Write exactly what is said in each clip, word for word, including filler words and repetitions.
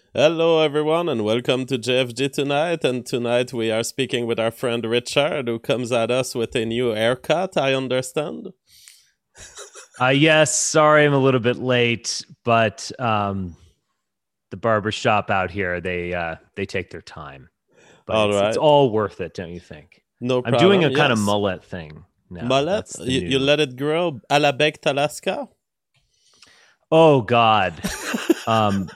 Hello, everyone, and welcome to J F G Tonight. And tonight we are speaking with our friend Richard, who comes at us with a new haircut, I understand. Uh, yes, sorry I'm a little bit late, but um, the barber shop out here, they uh, they take their time. But All it's it's right. all worth it, don't you think? No I'm doing problem. a kind of Yes. mullet thing now. Mullet, That's the you, you new. let it grow a la baked Alaska? Oh God. Um,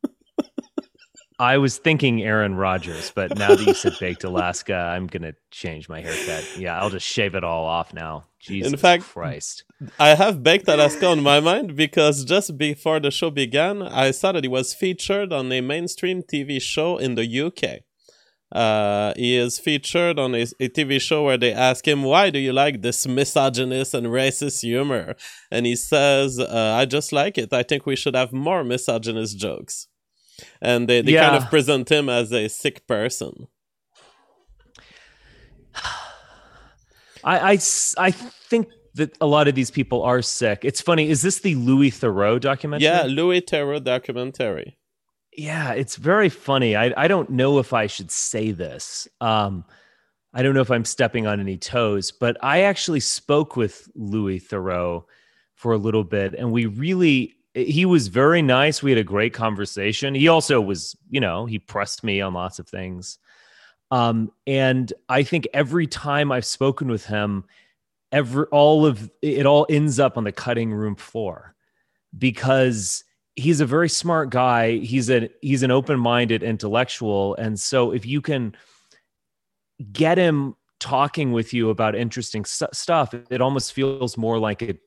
I was thinking Aaron Rodgers, but now that you said baked Alaska, I'm gonna change my haircut. Yeah, I'll just shave it all off now. Jesus In fact, Christ. I have baked Alaska on my mind because just before the show began, I saw that he was featured on a mainstream T V show in the U K. Uh, he is featured on a, a T V show where they ask him, why do you like this misogynist and racist humor? And he says, uh, I just like it. I think we should have more misogynist jokes. And they, they kind of Yeah. present him as a sick person. I, I, I think that a lot of these people are sick. It's funny. Is this the Louis Theroux documentary? Yeah, Louis Theroux documentary. Yeah, it's very funny. I, I don't know if I should say this. Um, I don't know if I'm stepping on any toes, but I actually spoke with Louis Theroux for a little bit, and we really, he was very nice. We had a great conversation. He also was, you know, he pressed me on lots of things. Um, and I think every time I've spoken with him, every all of it all ends up on the cutting room floor because he's a very smart guy. He's a he's an open-minded intellectual, and so if you can get him talking with you about interesting st- stuff, it almost feels more like a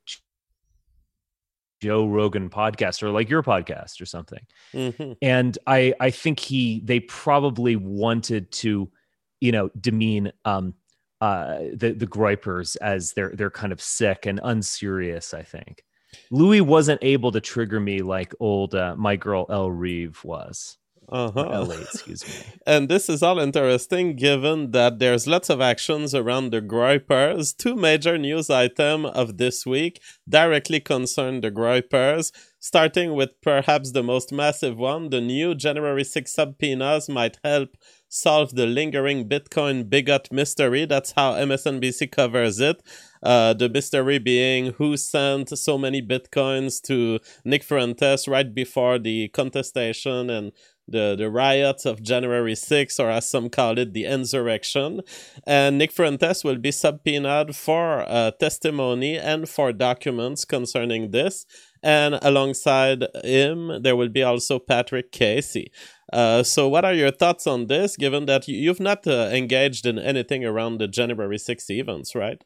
Joe Rogan podcast or like your podcast or something. Mm-hmm. And I I think he they probably wanted to, you know, demean um uh the the Groypers as they're they're kind of sick and unserious, I think. Louis wasn't able to trigger me like old uh, my girl Elle Reeve was. Uh-huh. Or L A, excuse me. And this is all interesting given that there's lots of actions around the Groypers. Two major news items of this week directly concern the Groypers, starting with perhaps the most massive one. The new January sixth subpoenas might help solve the lingering Bitcoin bigot mystery. That's how M S N B C covers it. Uh, the mystery being who sent so many Bitcoins to Nick Fuentes right before the contestation and the, the riots of January sixth, or as some call it, the insurrection. And Nick Fuentes will be subpoenaed for uh, testimony and for documents concerning this. And alongside him, there will be also Patrick Casey. Uh, so what are your thoughts on this, given that you've not uh, engaged in anything around the January sixth events, right?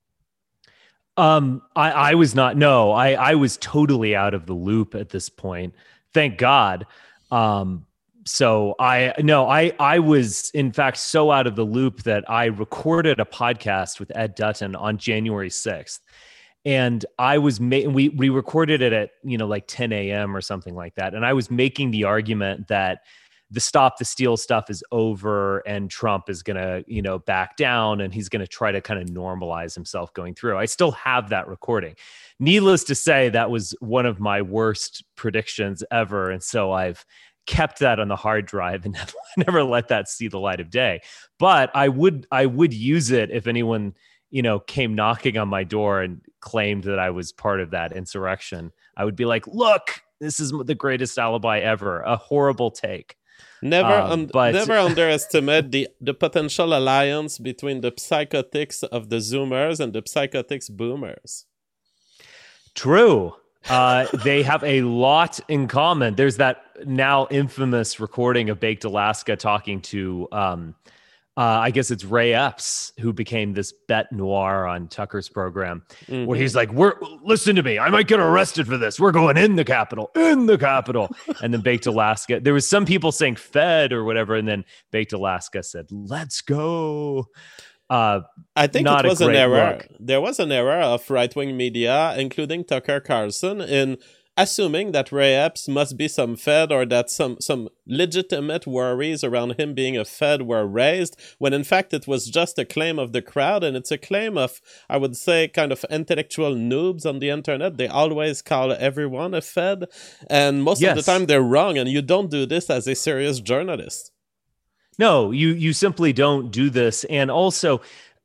Um, I, I was not, no, I, I was totally out of the loop at this point. Thank God. Um, so I, no, I, I was in fact so out of the loop that I recorded a podcast with Ed Dutton on January sixth. And I was, ma- we, we recorded it at, you know, like ten a.m. or something like that. And I was making the argument that the stop the steal stuff is over and Trump is going to, you know, back down and he's going to try to kind of normalize himself going through. I still have that recording. Needless to say, that was one of my worst predictions ever. And so I've kept that on the hard drive and never, never let that see the light of day. But I would, I would use it if anyone, you know, came knocking on my door and claimed that I was part of that insurrection. I would be like, look, this is the greatest alibi ever. A horrible take. Never, Um, un- but never underestimate the, the potential alliance between the psychotics of the Zoomers and the psychotics boomers. True. Uh, they have a lot in common. There's that now infamous recording of Baked Alaska talking to, um, uh, I guess it's Ray Epps, who became this bête noir on Tucker's program, Mm-hmm. where he's like, "We're listen to me. I might get arrested for this. We're going in the Capitol, in the Capitol." And then Baked Alaska, there was some people saying "Fed" or whatever, and then Baked Alaska said, "Let's go." Uh, I think not it was a an great error. look. There was an error of right-wing media, including Tucker Carlson, in assuming that Ray Epps must be some Fed, or that some, some legitimate worries around him being a Fed were raised, when in fact it was just a claim of the crowd, and it's a claim of, I would say, kind of intellectual noobs on the internet. They always call everyone a Fed, and most yes. of the time they're wrong, and you don't do this as a serious journalist. No, you you simply don't do this. And also,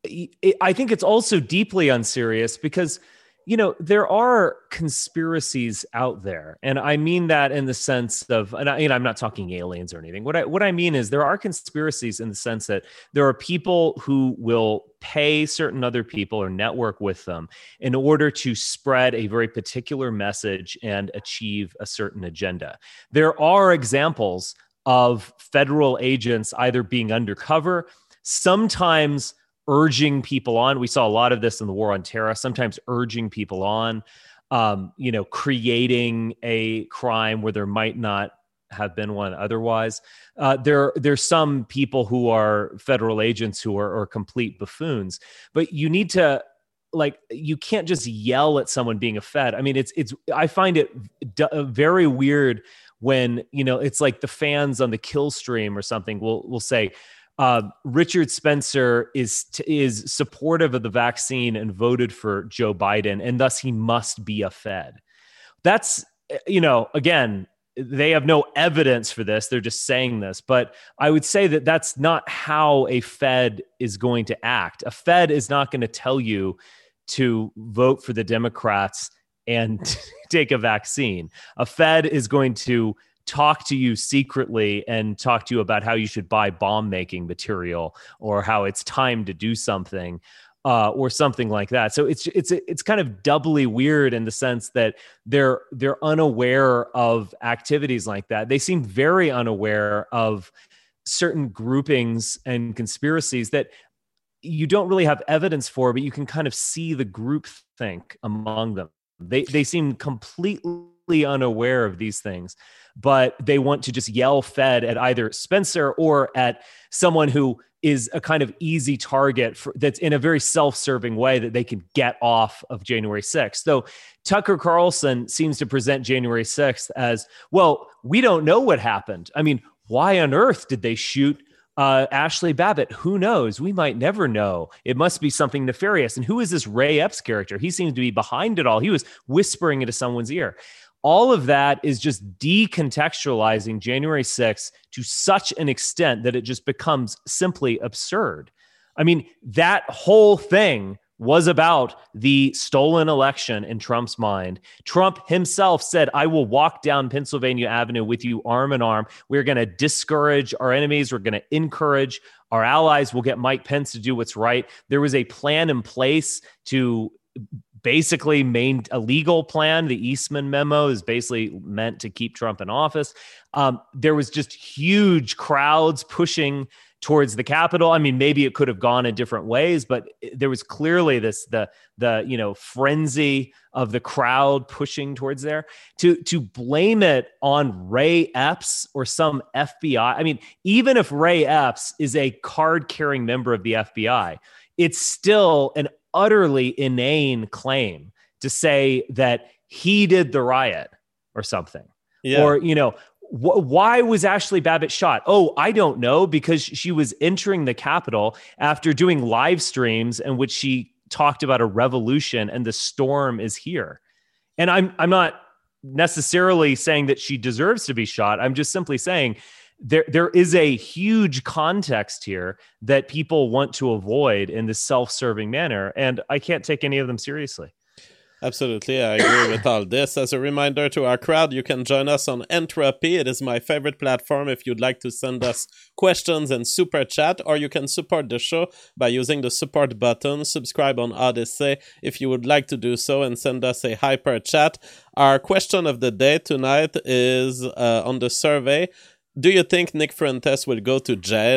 I think it's also deeply unserious because, you know, there are conspiracies out there. And I mean that in the sense of, and I, you know, I'm not talking aliens or anything. What I, what I mean is there are conspiracies in the sense that there are people who will pay certain other people or network with them in order to spread a very particular message and achieve a certain agenda. There are examples of federal agents either being undercover, sometimes urging people on. We saw a lot of this in the war on terror, sometimes urging people on, um, you know, creating a crime where there might not have been one otherwise. Uh, there, there's some people who are federal agents who are, are complete buffoons, but you need to, like, you can't just yell at someone being a Fed. I mean, it's, it's, I find it d- very weird when, you know, it's like the fans on the kill stream or something will will say, uh, Richard Spencer is t- is supportive of the vaccine and voted for Joe Biden, and thus he must be a Fed. That's, you know, again, they have no evidence for this. They're just saying this. But I would say that that's not how a Fed is going to act. A Fed is not going to tell you to vote for the Democrats and take a vaccine. A Fed is going to talk to you secretly and talk to you about how you should buy bomb-making material or how it's time to do something, uh, or something like that. So it's it's it's kind of doubly weird in the sense that they're they're unaware of activities like that. They seem very unaware of certain groupings and conspiracies that you don't really have evidence for, but you can kind of see the groupthink among them. They they seem completely unaware of these things, but they want to just yell Fed at either Spencer or at someone who is a kind of easy target for, that's in a very self-serving way that they can get off of January sixth. Though Tucker Carlson seems to present January sixth as, well, we don't know what happened. I mean, why on earth did they shoot Uh, Ashley Babbitt? Who knows? We might never know. It must be something nefarious. And who is this Ray Epps character? He seems to be behind it all. He was whispering into someone's ear. All of that is just decontextualizing January sixth to such an extent that it just becomes simply absurd. I mean, that whole thing was about the stolen election in Trump's mind. Trump himself said, I will walk down Pennsylvania Avenue with you arm in arm. We're going to discourage our enemies. We're going to encourage our allies. We'll get Mike Pence to do what's right. There was a plan in place to basically main a legal plan. The Eastman memo is basically meant to keep Trump in office. Um, there was just huge crowds pushing towards the Capitol. I mean, maybe it could have gone in different ways, but there was clearly this, the, the, you know, frenzy of the crowd pushing towards there. To, to blame it on Ray Epps or some F B I. I mean, even if Ray Epps is a card-carrying member of the F B I, it's still an utterly inane claim to say that he did the riot or something. Yeah. Or, you know, why was Ashley Babbitt shot? Oh, I don't know, because she was entering the Capitol after doing live streams in which she talked about a revolution and the storm is here. And I'm I'm not necessarily saying that she deserves to be shot. I'm just simply saying there there is a huge context here that people want to avoid in this self-serving manner, and I can't take any of them seriously. Absolutely, I agree with all this. As a reminder to our crowd, you can join us on Entropy. It is my favorite platform if you'd like to send us questions and super chat, or you can support the show by using the support button. Subscribe on Odyssey if you would like to do so, and send us a hyper chat. Our question of the day tonight is uh, on the survey. Do you think Nick Fuentes will go to jail?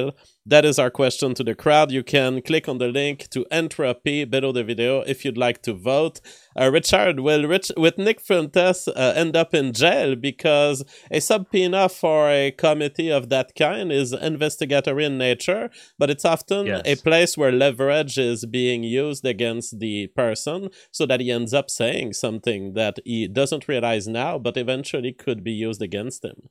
That is our question to the crowd. You can click on the link to Entropy below the video if you'd like to vote. Uh, Richard, will Rich, with Nick Fuentes uh, end up in jail because a subpoena for a committee of that kind is investigatory in nature, but it's often yes. a place where leverage is being used against the person so that he ends up saying something that he doesn't realize now, but eventually could be used against him?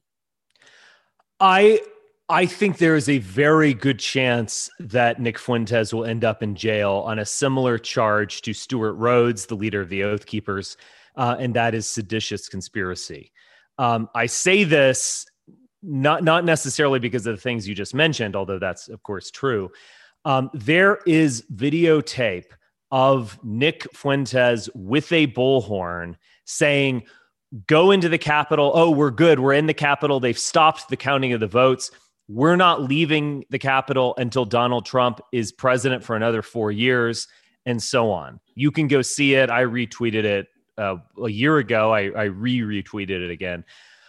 I... I think there is a very good chance that Nick Fuentes will end up in jail on a similar charge to Stewart Rhodes, the leader of the Oath Keepers, uh, and that is seditious conspiracy. Um, I say this not not necessarily because of the things you just mentioned, although that's, of course, true. Um, there is videotape of Nick Fuentes with a bullhorn saying, go into the Capitol. Oh, we're good. We're in the Capitol. They've stopped the counting of the votes. We're not leaving the Capitol until Donald Trump is president for another four years, and so on. You can go see it. I retweeted it uh, a year ago. I, I re-retweeted it again.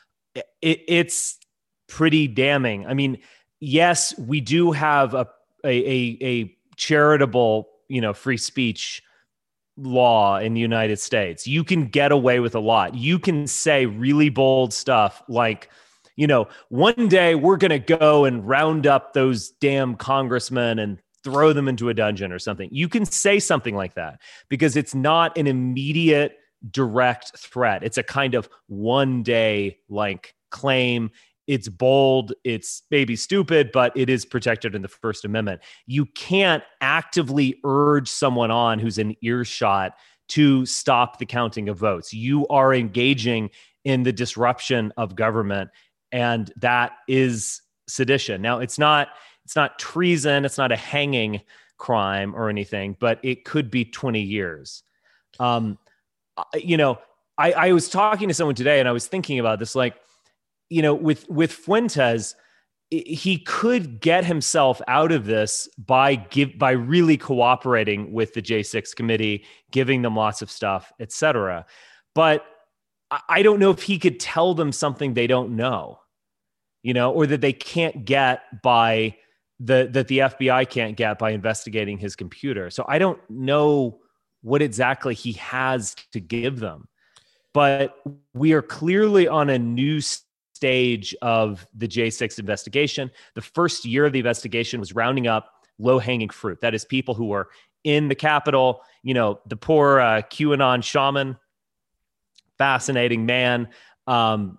It, it's pretty damning. I mean, yes, we do have a, a, a, a charitable, you know, free speech law in the United States. You can get away with a lot. You can say really bold stuff like, you know, one day we're going to go and round up those damn congressmen and throw them into a dungeon or something. You can say something like that because it's not an immediate direct threat. It's a kind of one day like claim. It's bold. It's maybe stupid, but it is protected in the First Amendment. You can't actively urge someone on who's in earshot to stop the counting of votes. You are engaging in the disruption of government. And that is sedition. Now, it's not it's not treason. It's not a hanging crime or anything, but it could be twenty years. Um, you know, I, I was talking to someone today, and I was thinking about this. Like, you know, with with Fuentes, he could get himself out of this by give by really cooperating with the J six committee, giving them lots of stuff, et cetera. But I don't know if he could tell them something they don't know, you know, or that they can't get by the, that the F B I can't get by investigating his computer. So I don't know what exactly he has to give them, but we are clearly on a new stage of the J six investigation. The first year of the investigation was rounding up low hanging fruit. That is people who were in the Capitol, you know, the poor uh, QAnon shaman, fascinating man. Um,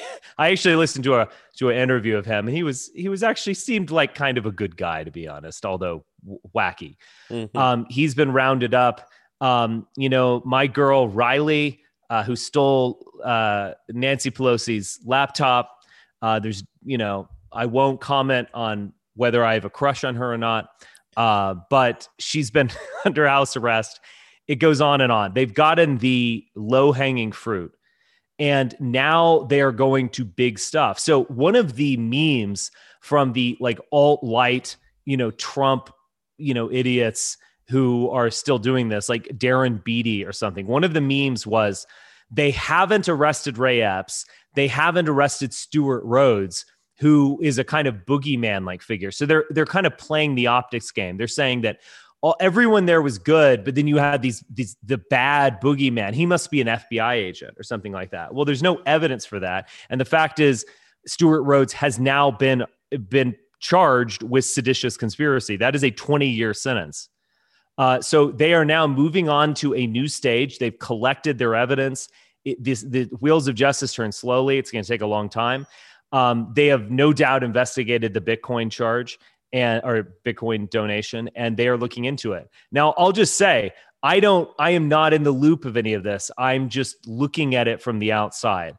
I actually listened to a to an interview of him, and he was he was actually seemed like kind of a good guy, to be honest, although w- wacky. Mm-hmm. Um, he's been rounded up. Um, you know, my girl Riley, uh, who stole uh, Nancy Pelosi's laptop. Uh, there's, you know, I won't comment on whether I have a crush on her or not, uh, but she's been under house arrest. It goes on and on. They've gotten the low-hanging fruit, and now they are going to big stuff. So one of the memes from the like alt-light, you know, Trump, you know, idiots who are still doing this, like Darren Beatty or something. One of the memes was they haven't arrested Ray Epps. They haven't arrested Stewart Rhodes, who is a kind of boogeyman-like figure. So they're they're kind of playing the optics game. They're saying that all, everyone there was good, but then you had these, these the bad boogeyman. He must be an F B I agent or something like that. Well, there's no evidence for that. And the fact is, Stewart Rhodes has now been, been charged with seditious conspiracy. That is a twenty-year sentence. Uh, so they are now moving on to a new stage. They've collected their evidence. It, this, the wheels of justice turn slowly. It's going to take a long time. Um, they have no doubt investigated the Bitcoin charge and or Bitcoin donation, and they are looking into it. Now, I'll just say, I don't, I am not in the loop of any of this. I'm just looking at it from the outside.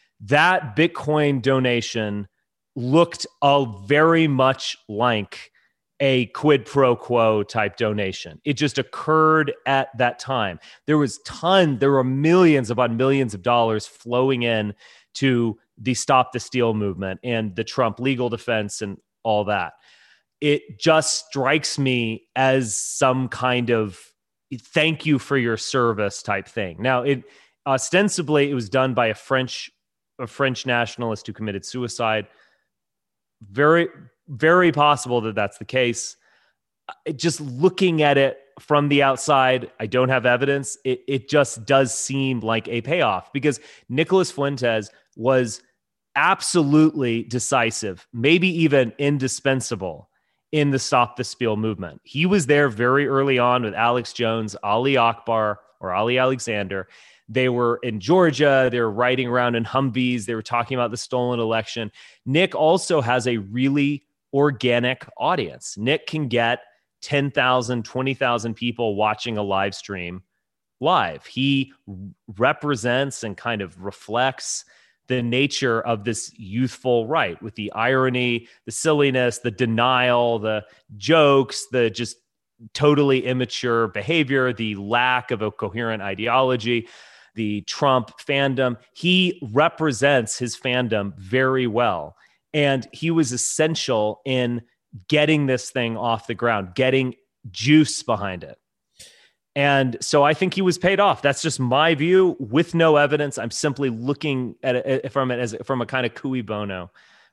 That Bitcoin donation looked uh, very much like a quid pro quo type donation. It just occurred at that time. There was ton, there were millions upon millions of dollars flowing in to the Stop the Steal movement and the Trump legal defense and all that. It just strikes me as some kind of thank you for your service type thing. Now, it ostensibly it was done by a French a French nationalist who committed suicide. Very very possible that that's the case. It, just looking at it from the outside, I don't have evidence. It, it just does seem like a payoff because Nicolas Fuentes was absolutely decisive, maybe even indispensable in the Stop the Spill movement. He was there very early on with Alex Jones, Ali Akbar, or Ali Alexander. They were in Georgia. They were riding around in Humvees. They were talking about the stolen election. Nick also has a really organic audience. Nick can get ten thousand, twenty thousand people watching a live stream live. He represents and kind of reflects the nature of this youthful right with the irony, the silliness, the denial, the jokes, the just totally immature behavior, the lack of a coherent ideology, the Trump fandom. He represents his fandom very well. And he was essential in getting this thing off the ground, getting juice behind it. And so I think he was paid off. That's just my view with no evidence. I'm simply looking at it from it as from a kind of cui bono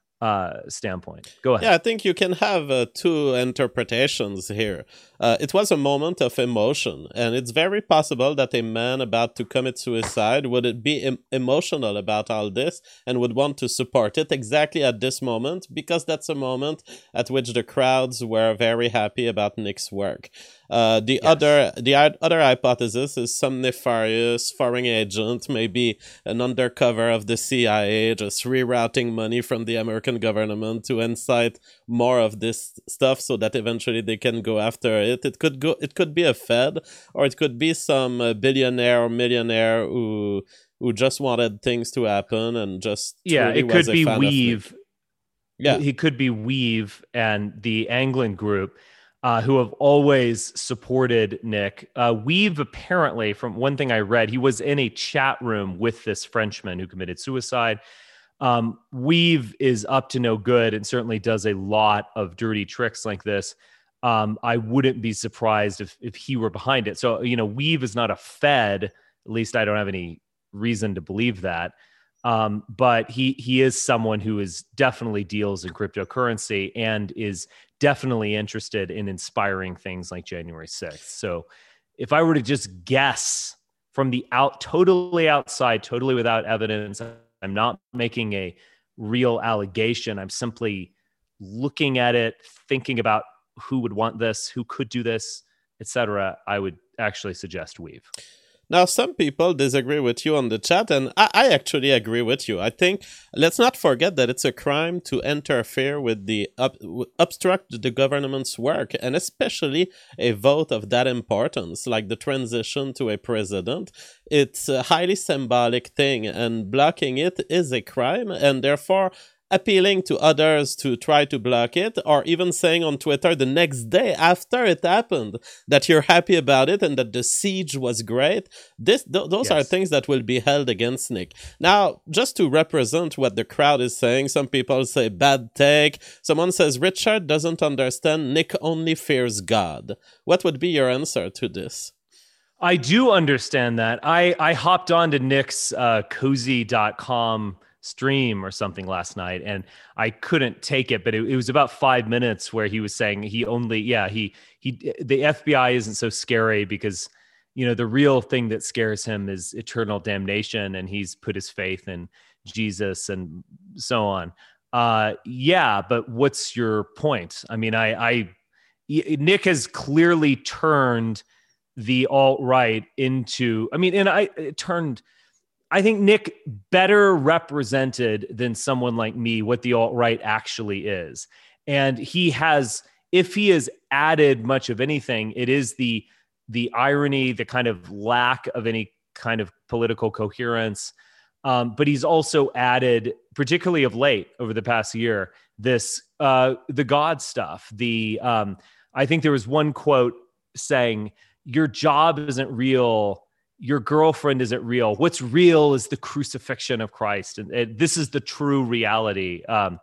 uh, standpoint. Go ahead. Yeah, I think you can have uh, two interpretations here. Uh, it was a moment of emotion, and it's very possible that a man about to commit suicide would be em- emotional about all this and would want to support it exactly at this moment because that's a moment at which the crowds were very happy about Nick's work. Uh, the yes. other the other hypothesis is some nefarious foreign agent, maybe an undercover of the C I A, just rerouting money from the American government to incite more of this stuff so that eventually they can go after it. It could go. It could be a Fed, or it could be some uh, billionaire or millionaire who who just wanted things to happen and just yeah. It could be Weave. Yeah, he could be Weave and the Anglin Group. Uh, who have always supported Nick. Uh, Weave, apparently, from one thing I read, he was in a chat room with this Frenchman who committed suicide. Um, Weave is up to no good and certainly does a lot of dirty tricks like this. Um, I wouldn't be surprised if if he were behind it. So, you know, Weave is not a Fed. At least I don't have any reason to believe that. Um, but he he is someone who is definitely deals in cryptocurrency and is definitely interested in inspiring things like January sixth. So if I were to just guess from the out, totally outside, totally without evidence, I'm not making a real allegation. I'm simply looking at it, thinking about who would want this, who could do this, et cetera. I would actually suggest Weave. Now, some people disagree with you on the chat, and I, I actually agree with you. I think, let's not forget that it's a crime to interfere with the, up, obstruct the government's work, and especially a vote of that importance, like the transition to a president. It's a highly symbolic thing, and blocking it is a crime, and therefore appealing to others to try to block it, or even saying on Twitter the next day after it happened that you're happy about it and that the siege was great. This, th- those yes. are things that will be held against Nick. Now, just to represent what the crowd is saying, some people say bad take. Someone says Richard doesn't understand. Nick only fears God. What would be your answer to this? I do understand that. I, I hopped on to Nick's uh, cozy dot com stream or something last night, and I couldn't take it, but it, it was about five minutes where he was saying he only, yeah, he, he, the F B I isn't so scary because, you know, the real thing that scares him is eternal damnation, and he's put his faith in Jesus and so on. Uh, yeah, but what's your point? I mean, I, I, Nick has clearly turned the alt-right into, I mean, and I it turned, I think Nick better represented than someone like me what the alt-right actually is. And he has, if he has added much of anything, it is the the irony, the kind of lack of any kind of political coherence. Um, but he's also added, particularly of late over the past year, this uh, the God stuff. The um, I think there was one quote saying, "Your job isn't real. Your girlfriend isn't real. What's real is the crucifixion of Christ. And, and this is the true reality." Um,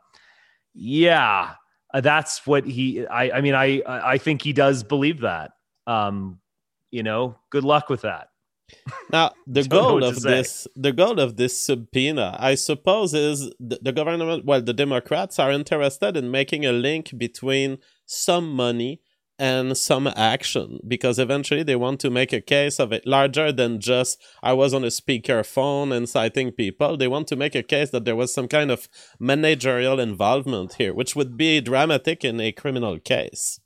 yeah, that's what he, I, I mean, I, I think he does believe that. Um, you know, good luck with that. Now, the Don't know goal what to of say. this, the goal of this subpoena, I suppose, is the, the government. Well, the Democrats are interested in making a link between some money and some action, because eventually they want to make a case of it larger than just I was on a speaker phone inciting people. They want to make a case that there was some kind of managerial involvement here, which would be dramatic in a criminal case.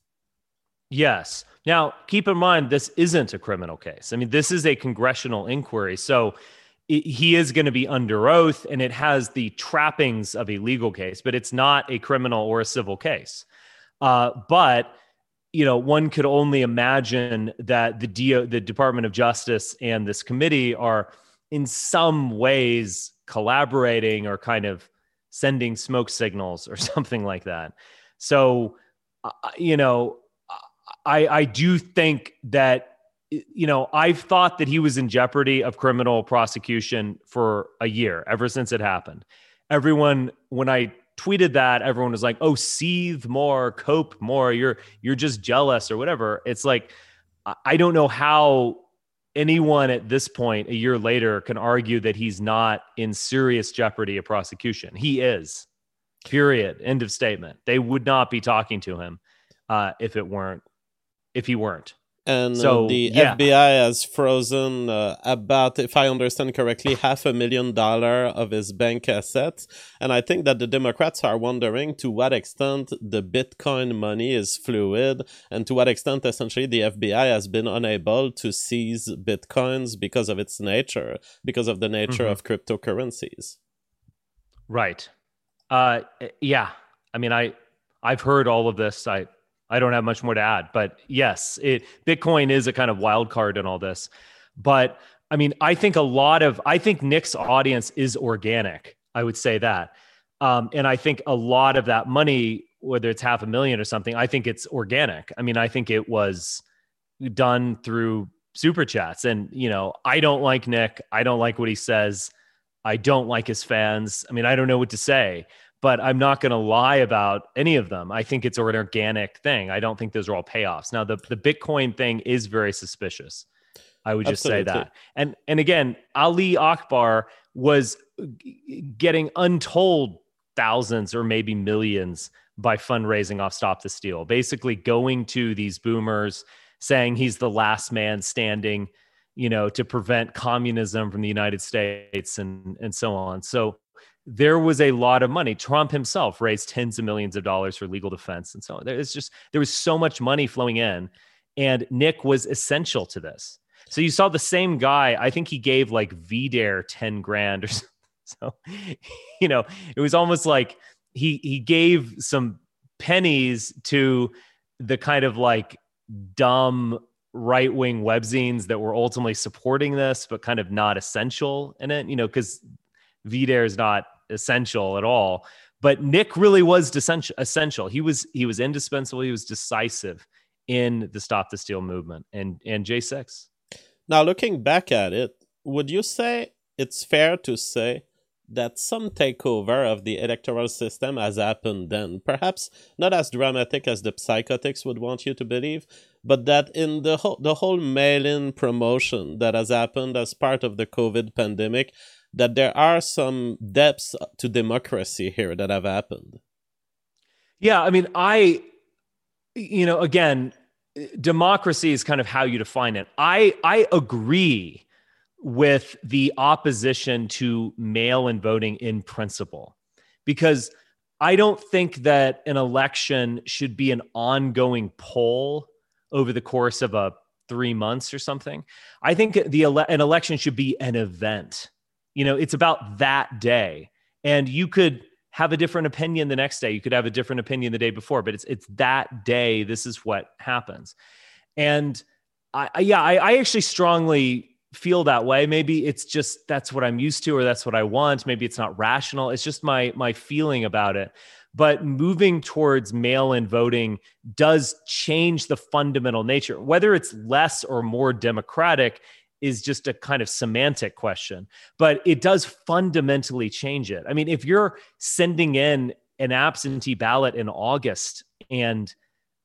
Yes. Now, keep in mind, this isn't a criminal case. I mean, this is a congressional inquiry. So it, he is going to be under oath, and it has the trappings of a legal case, but it's not a criminal or a civil case. Uh, but, you know, one could only imagine that the D O, the Department of Justice and this committee are in some ways collaborating or kind of sending smoke signals or something like that. So, uh, you know, I, I do think that, you know, I've thought that he was in jeopardy of criminal prosecution for a year, ever since it happened. Everyone, when I tweeted that, everyone was like, oh, seethe more, cope more. You're, you're just jealous or whatever. It's like, I don't know how anyone at this point, a year later, can argue that he's not in serious jeopardy of prosecution. He is, period. End of statement. They would not be talking to him uh, if it weren't, if he weren't. And so, uh, the yeah. F B I has frozen uh, about, if I understand correctly, half a million dollar of his bank assets. And I think that the Democrats are wondering to what extent the Bitcoin money is fluid, and to what extent essentially the F B I has been unable to seize Bitcoins because of its nature, because of the nature mm-hmm. of cryptocurrencies. Right. Uh, yeah. I mean, I, I've heard all of this. I, I don't have much more to add, but yes, it Bitcoin is a kind of wild card in all this. But I mean, I think a lot of, I think Nick's audience is organic. I would say that. Um, and I think a lot of that money, whether it's half a million or something, I think it's organic. I mean, I think it was done through super chats. And, you know, I don't like Nick. I don't like what he says. I don't like his fans. I mean, I don't know what to say. But I'm not going to lie about any of them. I think it's an organic thing. I don't think those are all payoffs. Now, the, the Bitcoin thing is very suspicious. I would just Absolutely. say that. And and again, Ali Akbar was getting untold thousands or maybe millions by fundraising off Stop the Steal. Basically going to these boomers, saying he's the last man standing, you know, to prevent communism from the United States and, and so on. So there was a lot of money. Trump himself raised tens of millions of dollars for legal defense and so on. There's just, there was so much money flowing in, and Nick was essential to this. So you saw the same guy, I think he gave like V DARE ten grand or so. So, you know, it was almost like he, he gave some pennies to the kind of like dumb right-wing webzines that were ultimately supporting this, but kind of not essential in it, you know, because V DARE is not essential at all, but Nick really was essential. He was he was indispensable. He was decisive in the Stop the Steal movement and and J six. Now, looking back at it, would you say it's fair to say that some takeover of the electoral system has happened then? Perhaps not as dramatic as the psychotics would want you to believe, but that in the whole the whole mail-in promotion that has happened as part of the COVID pandemic, that there are some depths to democracy here that have happened. Yeah, I mean, I, you know, again, democracy is kind of how you define it. I I agree with the opposition to mail-in voting in principle, because I don't think that an election should be an ongoing poll over the course of a three months or something. I think the ele- an election should be an event. You know, it's about that day, and you could have a different opinion the next day. You could have a different opinion the day before, but it's it's that day. This is what happens. And I, I yeah, I, I actually strongly feel that way. Maybe it's just that's what I'm used to, or that's what I want. Maybe it's not rational. It's just my my feeling about it. But moving towards mail-in voting does change the fundamental nature. Whether it's less or more democratic is just a kind of semantic question, but it does fundamentally change it. I mean, if you're sending in an absentee ballot in August and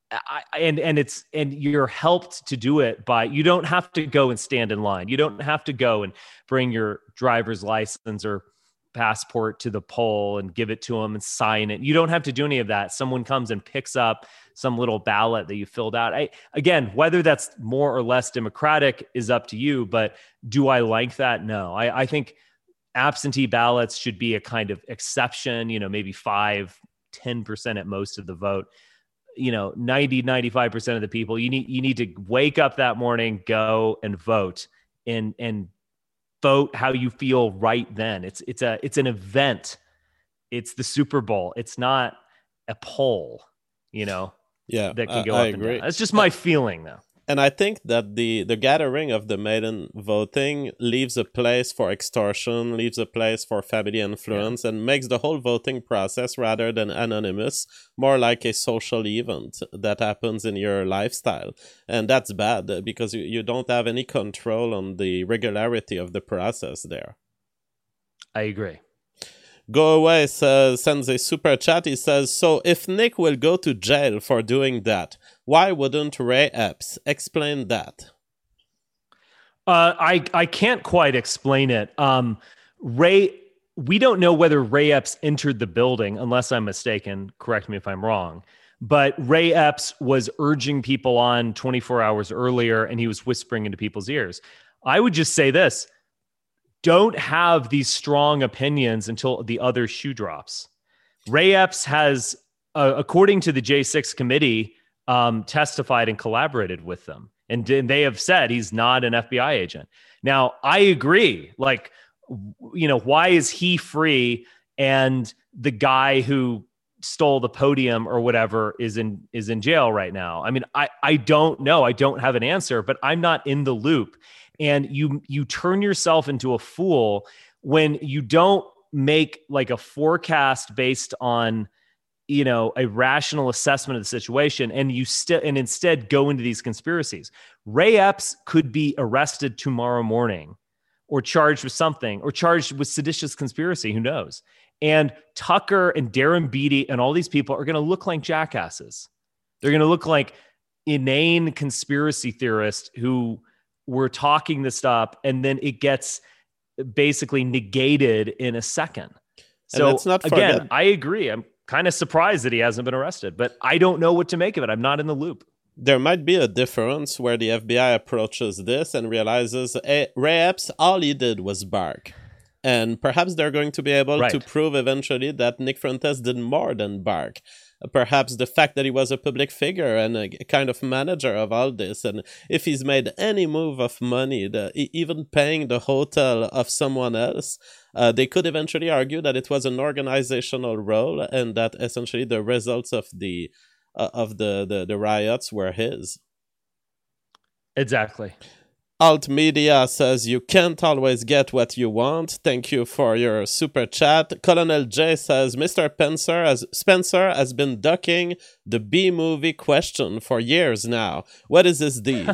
I, and and it's and you're helped to do it by, you don't have to go and stand in line. You don't have to go and bring your driver's license or passport to the poll and give it to them and sign it. You don't have to do any of that. Someone comes and picks up some little ballot that you filled out. I, again, whether that's more or less democratic is up to you, but do I like that? No. I, I think absentee ballots should be a kind of exception, you know, maybe five, ten percent at most of the vote. You know, ninety, ninety-five percent of the people, you need, you need to wake up that morning, go and vote and, and vote how you feel right then. It's, it's a, it's an event. It's the Super Bowl. It's not a poll, you know, yeah, that can go I, up I and agree. down. That's just my feeling though. And I think that the, the gathering of the maiden voting leaves a place for extortion, leaves a place for family influence, yeah. and makes the whole voting process, rather than anonymous, more like a social event that happens in your lifestyle. And that's bad because you, you don't have any control on the regularity of the process there. I agree. Go Away says, sends a super chat. He says, so if Nick will go to jail for doing that, why wouldn't Ray Epps? Explain that. Uh, I, I can't quite explain it. Um, Ray, we don't know whether Ray Epps entered the building, unless I'm mistaken. Correct me if I'm wrong. But Ray Epps was urging people on twenty-four hours earlier, and he was whispering into people's ears. I would just say this. Don't have these strong opinions until the other shoe drops. Ray Epps has, uh, according to the J six committee, um, testified and collaborated with them. And, and they have said he's not an F B I agent. Now, I agree. Like, you know, why is he free and the guy who stole the podium or whatever is in is in jail right now? I mean, I, I don't know. I don't have an answer, but I'm not in the loop. And you you turn yourself into a fool when you don't make like a forecast based on, you know, a rational assessment of the situation, and you still and instead go into these conspiracies. Ray Epps could be arrested tomorrow morning, or charged with something, or charged with seditious conspiracy. Who knows? And Tucker and Darren Beattie and all these people are going to look like jackasses. They're going to look like inane conspiracy theorists who were talking this up, and then it gets basically negated in a second. So let's not forget, again, I agree. I'm kind of surprised that he hasn't been arrested, but I don't know what to make of it. I'm not in the loop. There might be a difference where the F B I approaches this and realizes, hey, Ray Epps, all he did was bark. And perhaps they're going to be able right. to prove eventually that Nick Fuentes did more than bark. Perhaps the fact that he was a public figure and a kind of manager of all this, and if he's made any move of money, the, even paying the hotel of someone else, uh, they could eventually argue that it was an organizational role and that essentially the results of the uh, of the, the, the riots were his. Exactly. Alt Media says, you can't always get what you want. Thank you for your super chat. Colonel J says, Mister Spencer has, Spencer has been ducking the B-movie question for years now. What is his deal?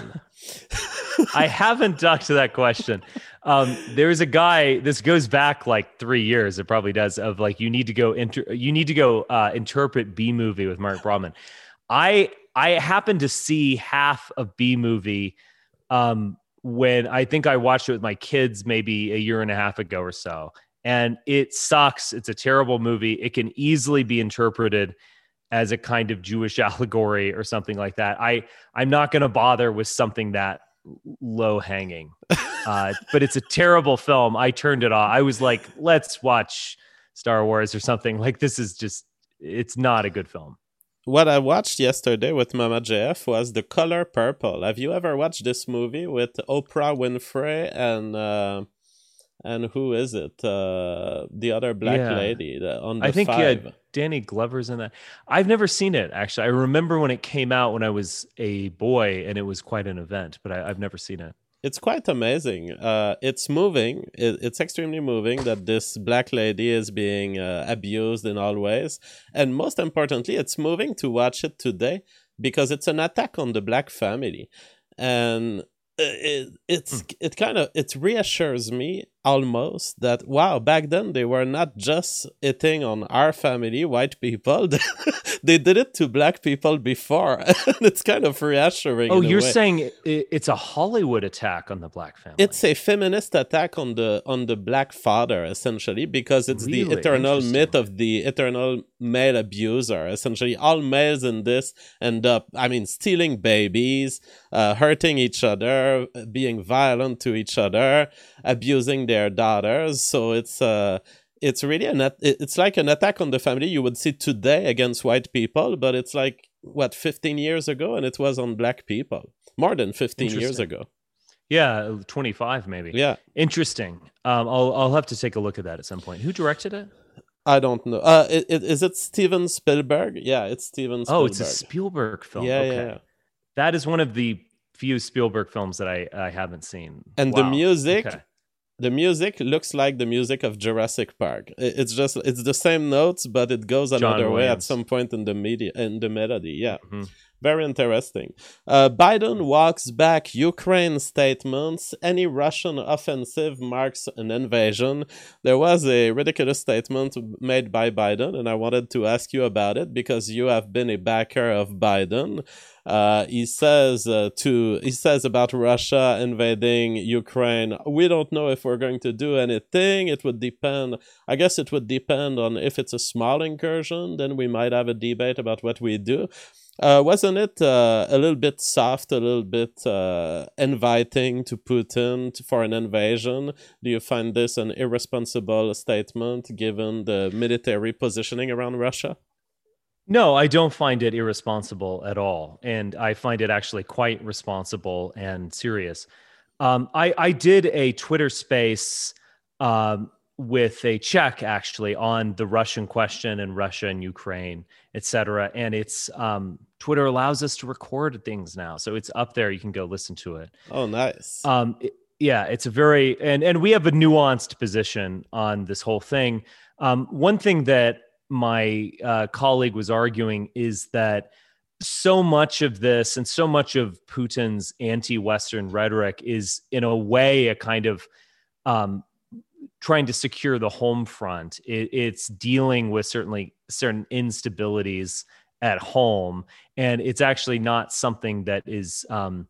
I haven't ducked that question. Um, there's a guy, this goes back like three years. It probably does, of like, you need to go, inter- you need to go uh, interpret B-movie with Mark Brauman. I, I happened to see half of B-movie um, when I think I watched it with my kids maybe a year and a half ago or so. And it sucks. It's a terrible movie. It can easily be interpreted as a kind of Jewish allegory or something like that. I, I'm not going to bother with something that low hanging, uh, but it's a terrible film. I turned it off. I was like, let's watch Star Wars or something. Like, this is just, it's not a good film. What I watched yesterday with Mama J F was The Color Purple. Have you ever watched this movie with Oprah Winfrey and uh, and who is it? Uh, the other black yeah. lady the, on the I think five. Yeah, Danny Glover's in that. I've never seen it, actually. I remember when it came out when I was a boy, and it was quite an event, but I, I've never seen it. It's quite amazing. Uh, it's moving. It, it's extremely moving that this black lady is being uh, abused in all ways. And most importantly, it's moving to watch it today because it's an attack on the black family. And it, it's, mm. it kind of, it reassures me almost that, wow, back then they were not just hitting on our family, white people. They did it to black people before. And it's kind of reassuring. Oh, in a you're way. saying it's a Hollywood attack on the black family? It's a feminist attack on the on the black father, essentially, because it's Really? the eternal myth of the eternal male abuser. Essentially, all males in this end up, I mean, stealing babies, uh, hurting each other, being violent to each other, abusing their daughters. So it's uh, it's really an it's like an attack on the family you would see today against white people, but it's like what fifteen years ago, and it was on black people more than fifteen years ago. Yeah, twenty-five maybe. Yeah. Interesting. Um, I'll I'll have to take a look at that at some point. Who directed it? I don't know. Uh, it, it, is it Steven Spielberg? Yeah, it's Steven Spielberg. Oh, it's a Spielberg film. Yeah, okay. yeah, yeah. That is one of the few Spielberg films that I, I haven't seen. And wow. the music, okay. the music looks like the music of Jurassic Park. It, it's just it's the same notes, but it goes another way at some point in the media in the melody. Yeah. Mm-hmm. Very interesting. Uh, Biden walks back Ukraine statements. Any Russian offensive marks an invasion. There was a ridiculous statement made by Biden, and I wanted to ask you about it because you have been a backer of Biden. Uh, he says uh, to he says about Russia invading Ukraine, we don't know if we're going to do anything. It would depend. I guess it would depend on if it's a small incursion. Then we might have a debate about what we do. Uh, wasn't it uh, a little bit soft, a little bit uh, inviting to Putin to, for an invasion? Do you find this an irresponsible statement given the military positioning around Russia? No, I don't find it irresponsible at all. And I find it actually quite responsible and serious. Um, I, I did a Twitter space um, with a check actually on the Russian question and Russia and Ukraine, et cetera. And it's um, Twitter allows us to record things now. So it's up there. You can go listen to it. Oh, nice. Um, it, yeah, it's a very, and, and we have a nuanced position on this whole thing. Um, one thing that my uh, colleague was arguing is that so much of this and so much of Putin's anti-Western rhetoric is in a way a kind of um, trying to secure the home front. It, it's dealing with certainly certain instabilities at home, and it's actually not something that is um,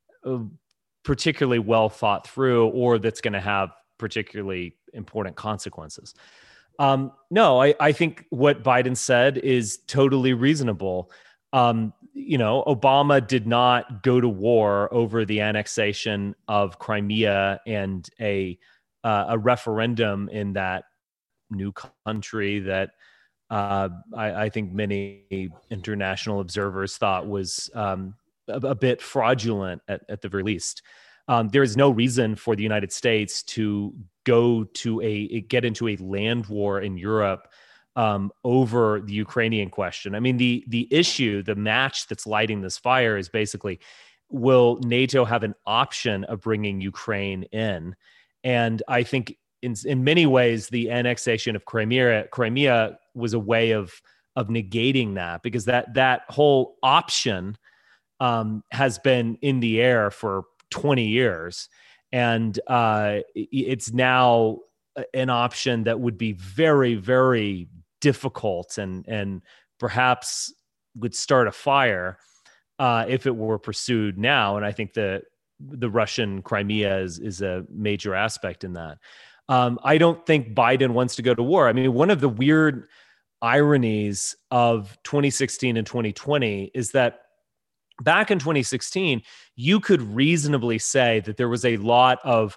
particularly well thought through or that's going to have particularly important consequences. Um, no, I, I think what Biden said is totally reasonable. Um, you know, Obama did not go to war over the annexation of Crimea and a uh, a referendum in that new country that uh, I, I think many international observers thought was um, a, a bit fraudulent at, at the very least. Um, there is no reason for the United States to go to a get into a land war in Europe um, over the Ukrainian question. I mean, the the issue, the match that's lighting this fire is basically, will NATO have an option of bringing Ukraine in? And I think in in many ways, the annexation of Crimea Crimea was a way of of negating that, because that that whole option um, has been in the air for twenty years. And uh, it's now an option that would be very, very difficult and and perhaps would start a fire uh, if it were pursued now. And I think the the Russian Crimea is, is a major aspect in that. Um, I don't think Biden wants to go to war. I mean, one of the weird ironies of twenty sixteen and twenty twenty is that back in twenty sixteen, you could reasonably say that there was a lot of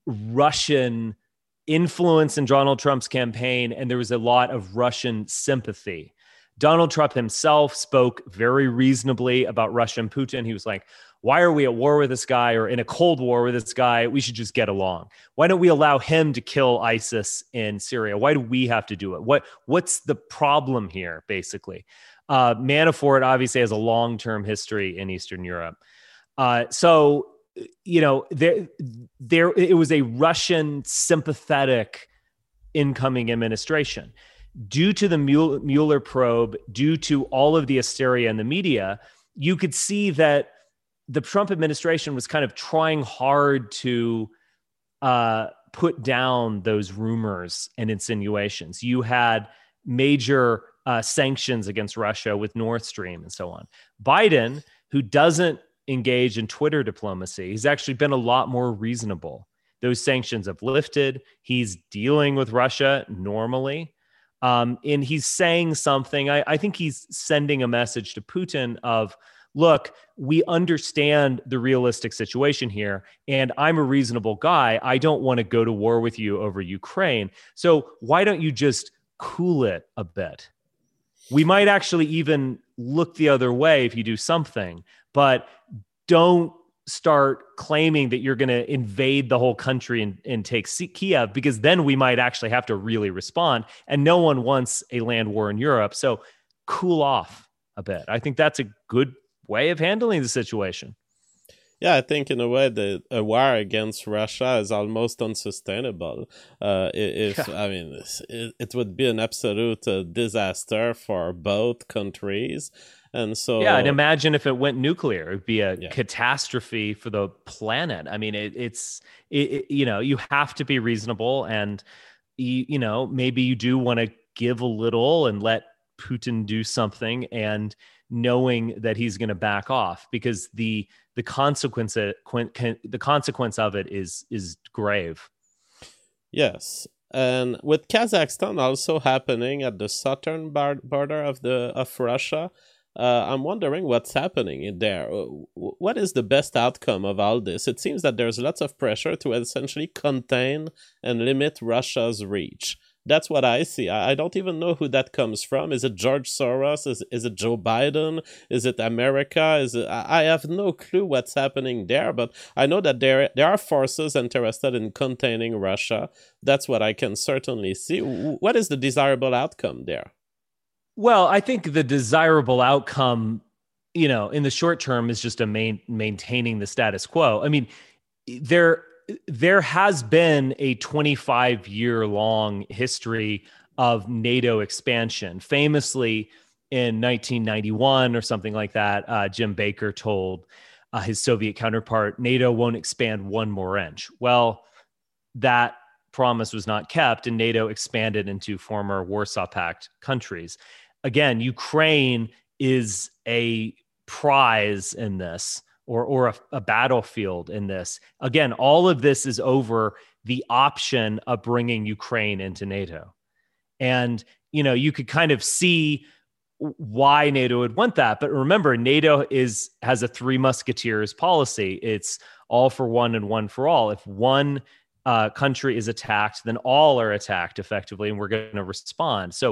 Russian influence in Donald Trump's campaign, and there was a lot of Russian sympathy. Donald Trump himself spoke very reasonably about Russia and Putin. He was like, why are we at war with this guy or in a cold war with this guy? We should just get along. Why don't we allow him to kill ISIS in Syria? Why do we have to do it? What What's the problem here, basically? Uh, Manafort obviously has a long-term history in Eastern Europe. Uh, so, you know, there, there, it was a Russian sympathetic incoming administration. Due to the Mueller probe, due to all of the hysteria in the media, you could see that the Trump administration was kind of trying hard to uh, put down those rumors and insinuations. You had major uh, sanctions against Russia with Nord Stream and so on. Biden, who doesn't engage in Twitter diplomacy, he's actually been a lot more reasonable. Those sanctions have lifted. He's dealing with Russia normally. Um, and he's saying something. I, I think he's sending a message to Putin of, look, we understand the realistic situation here, and I'm a reasonable guy. I don't want to go to war with you over Ukraine. So why don't you just cool it a bit? We might actually even look the other way if you do something, but don't start claiming that you're going to invade the whole country and, and take Kiev, because then we might actually have to really respond. And no one wants a land war in Europe. So cool off a bit. I think that's a good way of handling the situation. Yeah, I think in a way the a war against Russia is almost unsustainable. Uh, if yeah. I mean, it, it would be an absolute uh, disaster for both countries. And so, yeah, and imagine if it went nuclear, it'd be a yeah. catastrophe for the planet. I mean, it, it's, it, it, you know, you have to be reasonable, and, you, you know, maybe you do want to give a little and let Putin do something, and knowing that he's going to back off, because the, the consequence, the consequence of it is, is grave. Yes. And with Kazakhstan also happening at the southern bar- border of the, of Russia, Uh, I'm wondering what's happening in there. What is the best outcome of all this? It seems that there's lots of pressure to essentially contain and limit Russia's reach. That's what I see. I, I don't even know who that comes from. Is it George Soros? Is, is it Joe Biden? Is it America? Is it, I have no clue what's happening there, but I know that there, there are forces interested in containing Russia. That's what I can certainly see. What is the desirable outcome there? Well, I think the desirable outcome, you know, in the short term is just a main, maintaining the status quo. I mean, there there has been a twenty-five year long history of NATO expansion. Famously, in nineteen ninety-one or something like that, uh, Jim Baker told uh, his Soviet counterpart, NATO won't expand one more inch. Well, that promise was not kept, and NATO expanded into former Warsaw Pact countries. Again, Ukraine is a prize in this, or, or a, a battlefield in this. Again, all of this is over the option of bringing Ukraine into NATO. And, you know, you could kind of see why NATO would want that. But remember, NATO is has a three musketeers policy. It's all for one and one for all. If one uh, country is attacked, then all are attacked effectively, and we're going to respond. So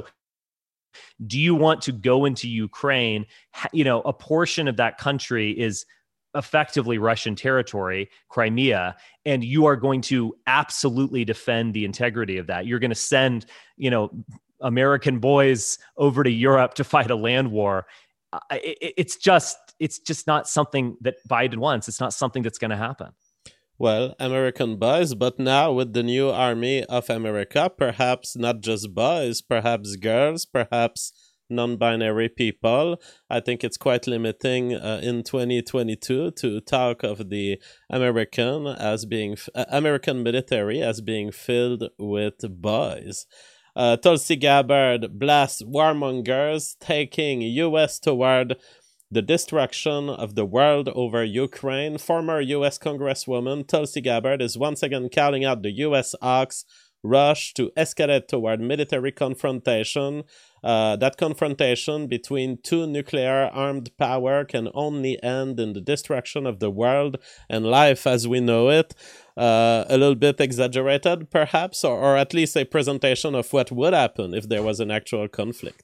do you want to go into Ukraine? You know, a portion of that country is effectively Russian territory, Crimea, and you are going to absolutely defend the integrity of that. You're going to send, you know, American boys over to Europe to fight a land war. Uh, it, it's just, it's just not something that Biden wants. It's not something that's going to happen. Well, American boys, but now with the new army of America, perhaps not just boys, perhaps girls, perhaps non-binary people. I think it's quite limiting uh, in twenty twenty-two to talk of the American as being uh, American military as being filled with boys. Uh, Tulsi Gabbard blasts warmongers, taking U S toward the destruction of the world over Ukraine. Former U S Congresswoman Tulsi Gabbard is once again calling out the U S hawks rush to escalate toward military confrontation. Uh, that confrontation between two nuclear armed power can only end in the destruction of the world and life as we know it. Uh, a little bit exaggerated, perhaps, or, or at least a presentation of what would happen if there was an actual conflict.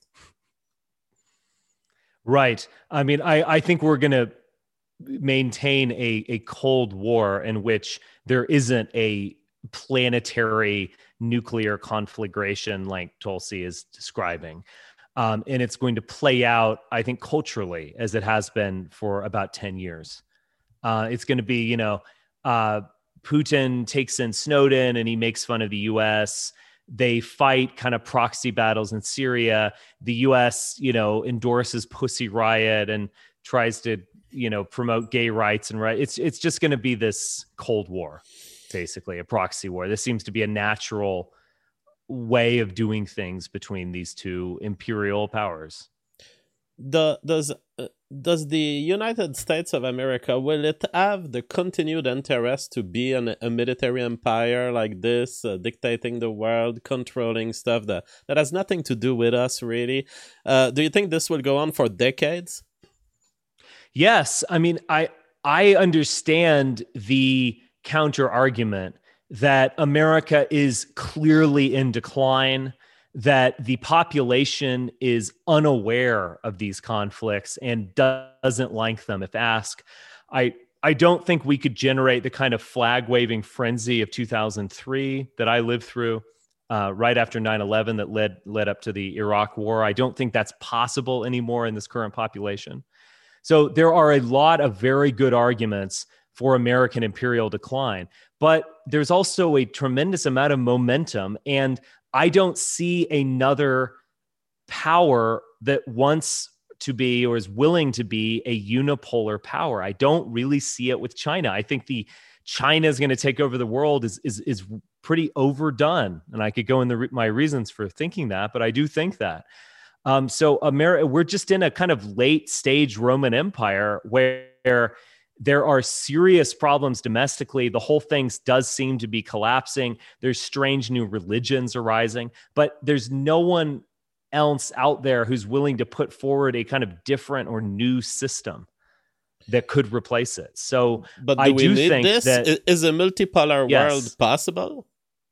Right. I mean, I, I think we're going to maintain a, a Cold War in which there isn't a planetary nuclear conflagration like Tulsi is describing. Um, and it's going to play out, I think, culturally, as it has been for about ten years. Uh, it's going to be, you know, uh, Putin takes in Snowden and he makes fun of the U S. They fight kind of proxy battles in Syria. The U S, you know, endorses Pussy Riot and tries to, you know, promote gay rights and right. It's it's just going to be this Cold War. basically, a proxy war. This seems to be a natural way of doing things between these two imperial powers. The, does uh, does the United States of America, will it have the continued interest to be an, a military empire like this, uh, dictating the world, controlling stuff that, that has nothing to do with us, really? Uh, do you think this will go on for decades? Yes. I mean, I I understand the counter argument that America is clearly in decline, that the population is unaware of these conflicts and doesn't like them if asked. I I don't think we could generate the kind of flag-waving frenzy of two thousand three that I lived through uh, right after nine eleven that led led up to the Iraq War. I don't think that's possible anymore in this current population. So there are a lot of very good arguments for American imperial decline, but there's also a tremendous amount of momentum, and I don't see another power that wants to be or is willing to be a unipolar power. I don't really see it with China. I think the China is going to take over the world is is is pretty overdone, and I could go into my reasons for thinking that, but I do think that. Um, so America, we're just in a kind of late stage Roman Empire where there are serious problems domestically. The whole thing does seem to be collapsing. There's strange new religions arising, but there's no one else out there who's willing to put forward a kind of different or new system that could replace it. So but do I we do need think this? that Is a multipolar yes. world possible?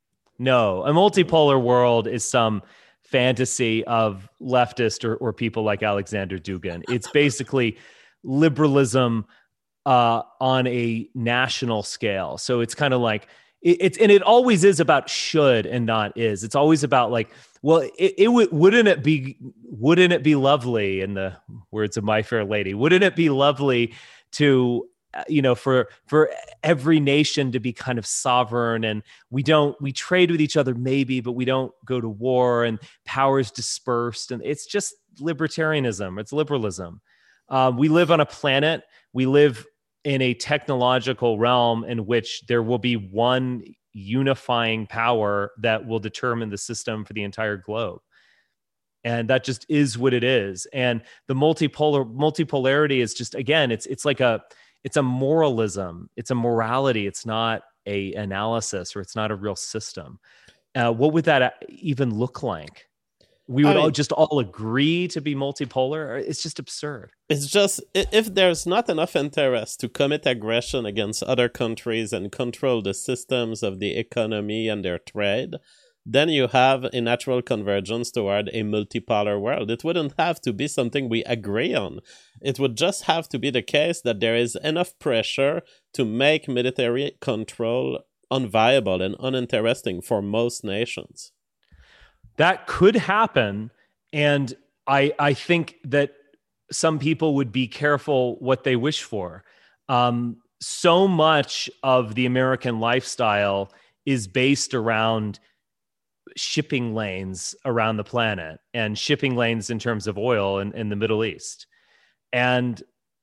No, a multipolar world is some fantasy of leftist or, or people like Alexander Dugin. It's basically liberalism uh, on a national scale. So it's kind of like it, it's, and it always is about should and not is. It's always about like, well, it, it would, wouldn't it be, wouldn't it be lovely, in the words of My Fair Lady, wouldn't it be lovely to, you know, for for every nation to be kind of sovereign, and we don't we trade with each other maybe, but we don't go to war, and powers dispersed, and it's just libertarianism. It's liberalism. Um, we live on a planet. We live in a technological realm in which there will be one unifying power that will determine the system for the entire globe. And that just is what it is. And the multipolar multipolarity is just, again, it's it's like a It's a moralism. It's a morality. It's not a analysis, or it's not a real system. Uh, what would that even look like? We would I mean, all just all agree to be multipolar? It's just absurd. It's just, if there's not enough interest to commit aggression against other countries and control the systems of the economy and their trade, then you have a natural convergence toward a multipolar world. It wouldn't have to be something we agree on. It would just have to be the case that there is enough pressure to make military control unviable and uninteresting for most nations. That could happen, and I I think that some people would be careful what they wish for. Um, so much of the American lifestyle is based around shipping lanes around the planet, and shipping lanes in terms of oil in, in the Middle East. And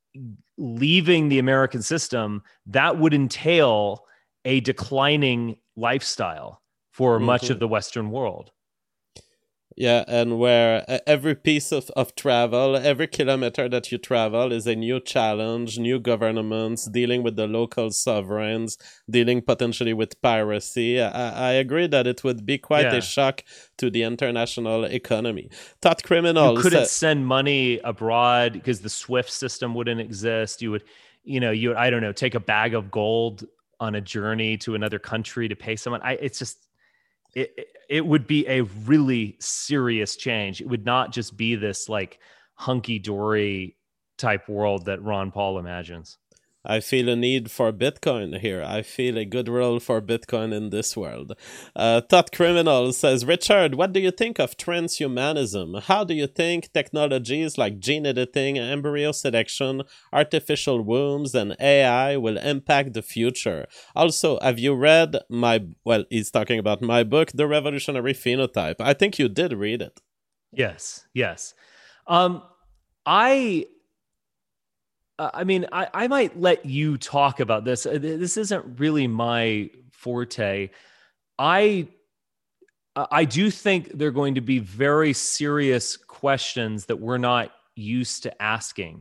leaving the American system, that would entail a declining lifestyle for mm-hmm. much of the Western world. Yeah, and where every piece of, of travel, every kilometer that you travel is a new challenge, new governments, dealing with the local sovereigns, dealing potentially with piracy. I, I agree that it would be quite yeah. a shock to the international economy. Thought criminals... You couldn't send money abroad because the SWIFT system wouldn't exist. You would, you know, you would, I don't know, take a bag of gold on a journey to another country to pay someone. I, it's just... It, it would be a really serious change. It would not just be this like hunky-dory type world that Ron Paul imagines. I feel a need for Bitcoin here. I feel a good role for Bitcoin in this world. Uh, Thought Criminal says, Richard, what do you think of transhumanism? How do you think technologies like gene editing, embryo selection, artificial wombs, and A I will impact the future? Also, have you read my, well, he's talking about my book, The Revolutionary Phenotype. I think you did read it. Yes, yes. Um, I... uh, I mean, I, I might let you talk about this. Uh, This isn't really my forte. I I do think they're going to be very serious questions that we're not used to asking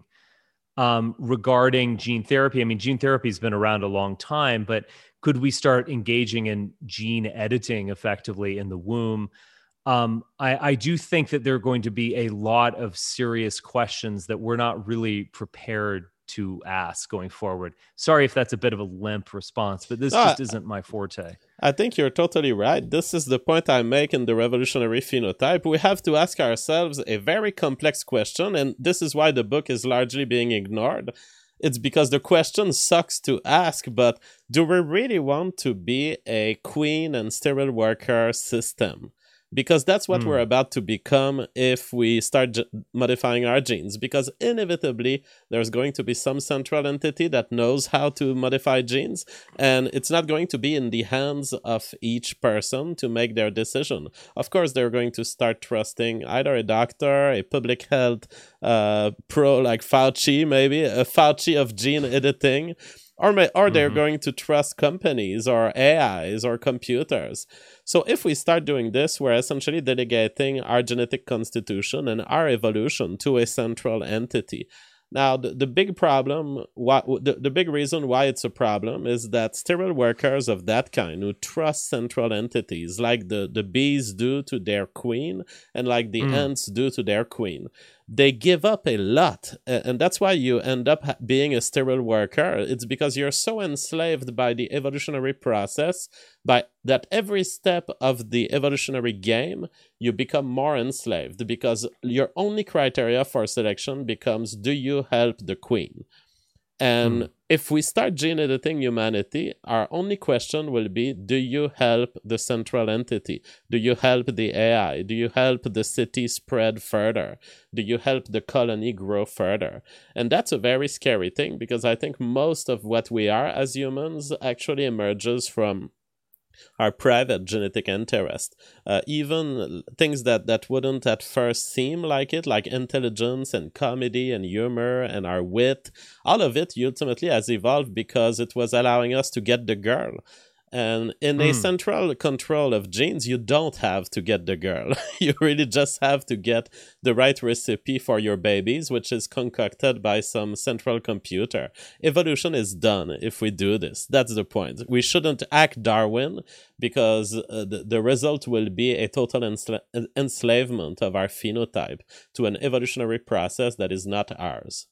um, regarding gene therapy. I mean, gene therapy has been around a long time, but could we start engaging in gene editing effectively in the womb? Um, I, I do think that there are going to be a lot of serious questions that we're not really prepared to ask going forward. Sorry if that's a bit of a limp response, but this No, just isn't my forte. I think you're totally right. This is the point I make in the revolutionary phenotype. We have to ask ourselves a very complex question, and this is why the book is largely being ignored. It's because the question sucks to ask, but do we really want to be a queen and sterile worker system? Because that's what Hmm. we're about to become if we start ge- modifying our genes. Because inevitably, there's going to be some central entity that knows how to modify genes, and it's not going to be in the hands of each person to make their decision. Of course, they're going to start trusting either a doctor, a public health uh, pro like Fauci, maybe, a Fauci of gene editing. Or, may, or they're Mhm. going to trust companies or A Is or computers. So if we start doing this, we're essentially delegating our genetic constitution and our evolution to a central entity. Now, the, the big problem, why, the, the big reason why it's a problem is that sterile workers of that kind who trust central entities, like the, the bees do to their queen and like the Mm. ants do to their queen, they give up a lot. And that's why you end up being a sterile worker. It's because you're so enslaved by the evolutionary process by that every step of the evolutionary game, you become more enslaved because your only criteria for selection becomes, do you help the queen? And Hmm. if we start gene editing humanity, our only question will be, do you help the central entity? Do you help the A I? Do you help the city spread further? Do you help the colony grow further? And that's a very scary thing because I think most of what we are as humans actually emerges from our private genetic interest. Uh, even things that, that wouldn't at first seem like it, like intelligence and comedy and humor and our wit, all of it ultimately has evolved because it was allowing us to get the girl. And in a Mm. central control of genes, you don't have to get the girl. You really just have to get the right recipe for your babies, which is concocted by some central computer. Evolution is done if we do this. That's the point. We shouldn't act Darwin because uh, the, the result will be a total ensla- enslavement of our phenotype to an evolutionary process that is not ours.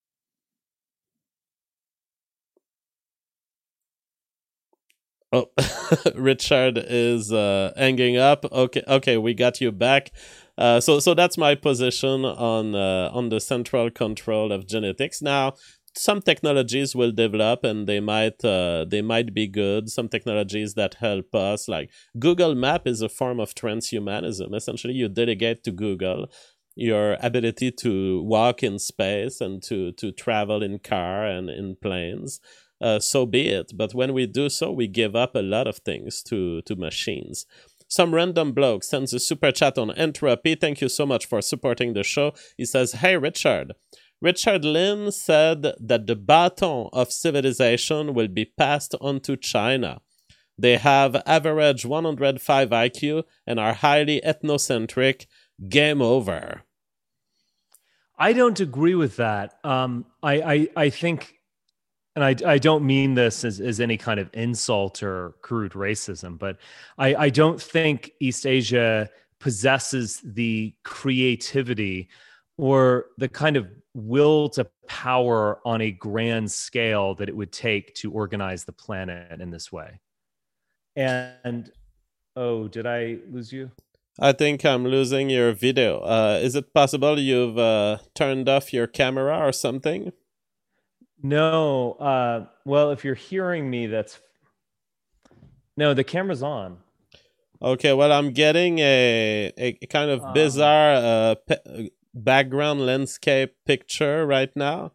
Oh, Richard is uh, hanging up. Okay, okay, we got you back. Uh, so, so that's my position on uh, on the central control of genetics. Now, some technologies will develop, and they might uh, they might be good. Some technologies that help us, like Google Map, is a form of transhumanism. Essentially, you delegate to Google your ability to walk in space and to to travel in car and in planes. Uh, so be it. But when we do so, we give up a lot of things to, to machines. Some random bloke sends a super chat on Entropy. Thank you so much for supporting the show. He says, "Hey, Richard. Richard Lynn said that the baton of civilization will be passed on to China. They have average one hundred five I Q and are highly ethnocentric. Game over." I don't agree with that. Um, I, I, I think, and I, I don't mean this as, as any kind of insult or crude racism, but I, I don't think East Asia possesses the creativity or the kind of will to power on a grand scale that it would take to organize the planet in this way. And oh, did I lose you? I think I'm losing your video. Uh, is it possible you've uh, turned off your camera or something? No. Uh, well, if you're hearing me, that's no, the camera's on. Okay, well, I'm getting a, a kind of Um, bizarre uh, pe- background landscape picture right now.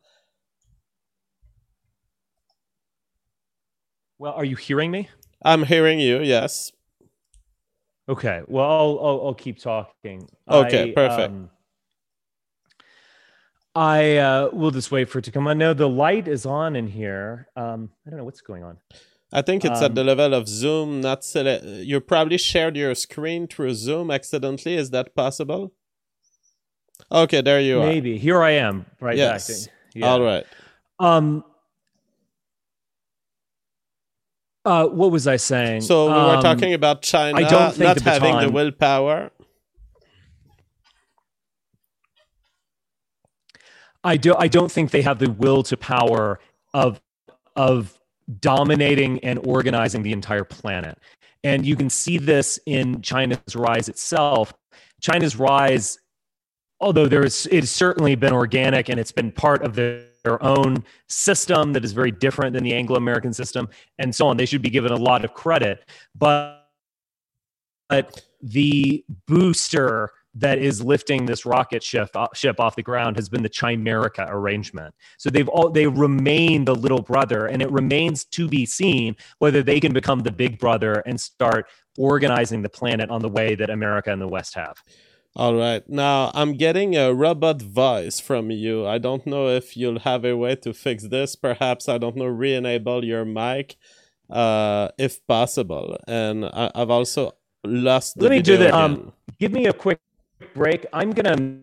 well, are you hearing me? I'm hearing you, yes. Okay. Well, I'll, I'll, I'll keep talking. Okay, I perfect. um I uh, will just wait for it to come on. No, the light is on in here. Um, I don't know what's going on. I think it's at the Um, level of Zoom, not sele- you probably shared your screen through Zoom accidentally. Is that possible? Okay, there you are. maybe here I am, right back. Yes. All Yeah. right. Um. Uh. What was I saying? So we were Um. talking about China I don't think not the having the baton. willpower. I do. I don't think they have the will to power of of dominating and organizing the entire planet. And you can see this in China's rise itself. China's rise, although there's it's certainly been organic and it's been part of their, their own system that is very different than the Anglo-American system and so on. They should be given a lot of credit, but, but the booster that is lifting this rocket ship, ship off the ground has been the Chimerica arrangement. So they've all they remain the little brother, and it remains to be seen whether they can become the big brother and start organizing the planet on the way that America and the West have. All right. Now, I'm getting a robot voice from you. I don't know if you'll have a way to fix this. Perhaps, I don't know, re-enable your mic, uh, if possible. And I- I've also lost the Let me do video that. again. Um, give me a quick break. I'm going to...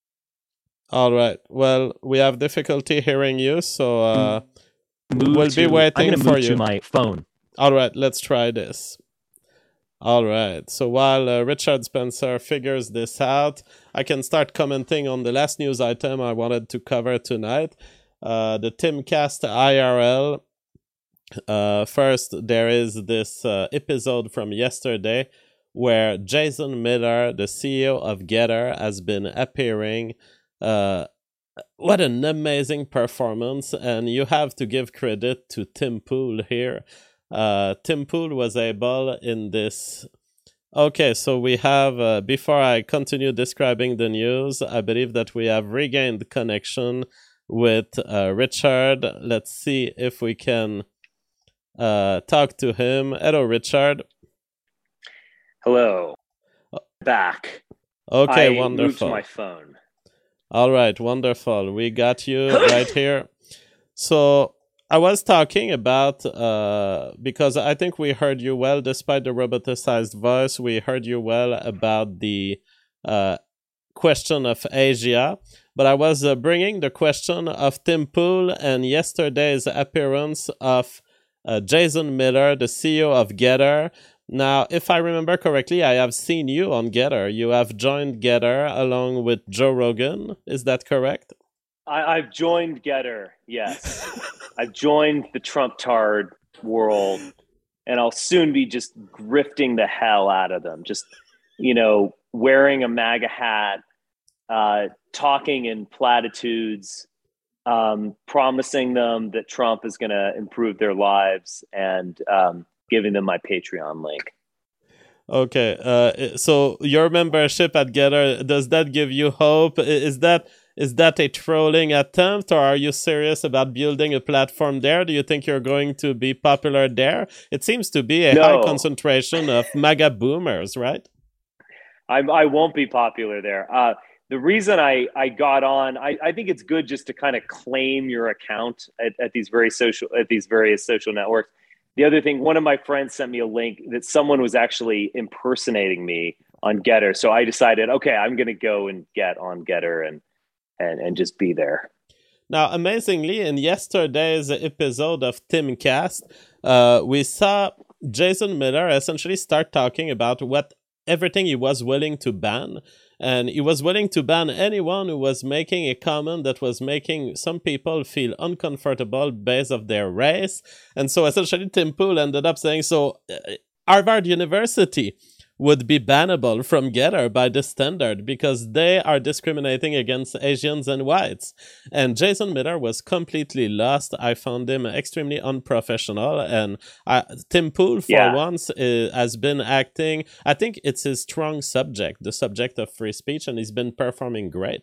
All right. Well, we have difficulty hearing you, so uh, we'll to, be waiting I'm for move you. to my phone. All right. Let's try this. All right. So while uh, Richard Spencer figures this out, I can start commenting on the last news item I wanted to cover tonight. Uh, the Timcast I R L. Uh, first, there is this uh, episode from yesterday where Jason Miller, the C E O of Getter, has been appearing. Uh, what an amazing performance, and you have to give credit to Tim Pool here. Uh, Tim Pool was able in this. Okay, so we have, uh, before I continue describing the news, I believe that we have regained connection with uh, Richard. Let's see if we can uh, talk to him. Hello, Richard. Hello. Back. Okay, I wonderful. moved my phone. All right, wonderful. We got you right here. So I was talking about, uh, because I think we heard you well, despite the roboticized voice, we heard you well about the uh, question of Asia. But I was uh, bringing the question of Tim Pool and yesterday's appearance of uh, Jason Miller, the C E O of Getter. Now, if I remember correctly, I have seen you on Getter. You have joined Getter along with Joe Rogan. Is that correct? I, I've joined Getter, yes. I've joined the Trump tard world, and I'll soon be just grifting the hell out of them. Just, you know, wearing a MAGA hat, uh, talking in platitudes, um, promising them that Trump is going to improve their lives, and um, giving them my Patreon link. Okay, uh, so your membership at Getter, does that give you hope? Is that is that a trolling attempt, or are you serious about building a platform there? Do you think you're going to be popular there? It seems to be a No. high concentration of MAGA boomers, right? I, I won't be popular there. Uh, the reason I, I got on, I, I think it's good just to kind of claim your account at, at these very social at these various social networks. The other thing, one of my friends sent me a link that someone was actually impersonating me on Getter. So I decided, okay, I'm going to go and get on Getter and, and, and just be there. Now, amazingly, in yesterday's episode of Timcast, uh, we saw Jason Miller essentially start talking about what everything he was willing to ban. And he was willing to ban anyone who was making a comment that was making some people feel uncomfortable based of their race. And so essentially Tim Pool ended up saying, so uh, Harvard University would be bannable from Getter by this standard because they are discriminating against Asians and whites. And Jason Miller was completely lost. I found him extremely unprofessional. And I, Tim Pool, for Yeah. once, uh, has been acting, I think it's his strong subject, the subject of free speech, and he's been performing great.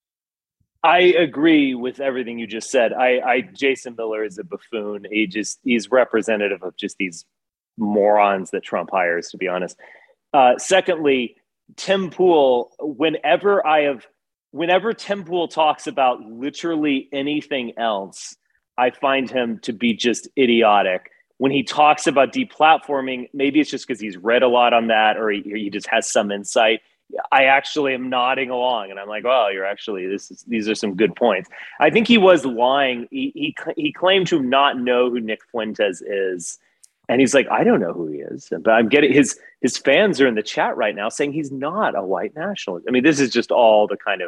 I agree with everything you just said. I, I Jason Miller is a buffoon. He just he's representative of just these morons that Trump hires, to be honest. Uh, secondly, Tim Pool, whenever I have whenever Tim Pool talks about literally anything else, I find him to be just idiotic. When he talks about deplatforming, maybe it's just because he's read a lot on that, or he, he just has some insight. I actually am nodding along, and I'm like, "Oh, you're actually this is these are some good points." I think he was lying. He he, he claimed to not know who Nick Fuentes is, and he's like, "I don't know who he is." But I'm getting his his fans are in the chat right now saying he's not a white nationalist. I mean, this is just all the kind of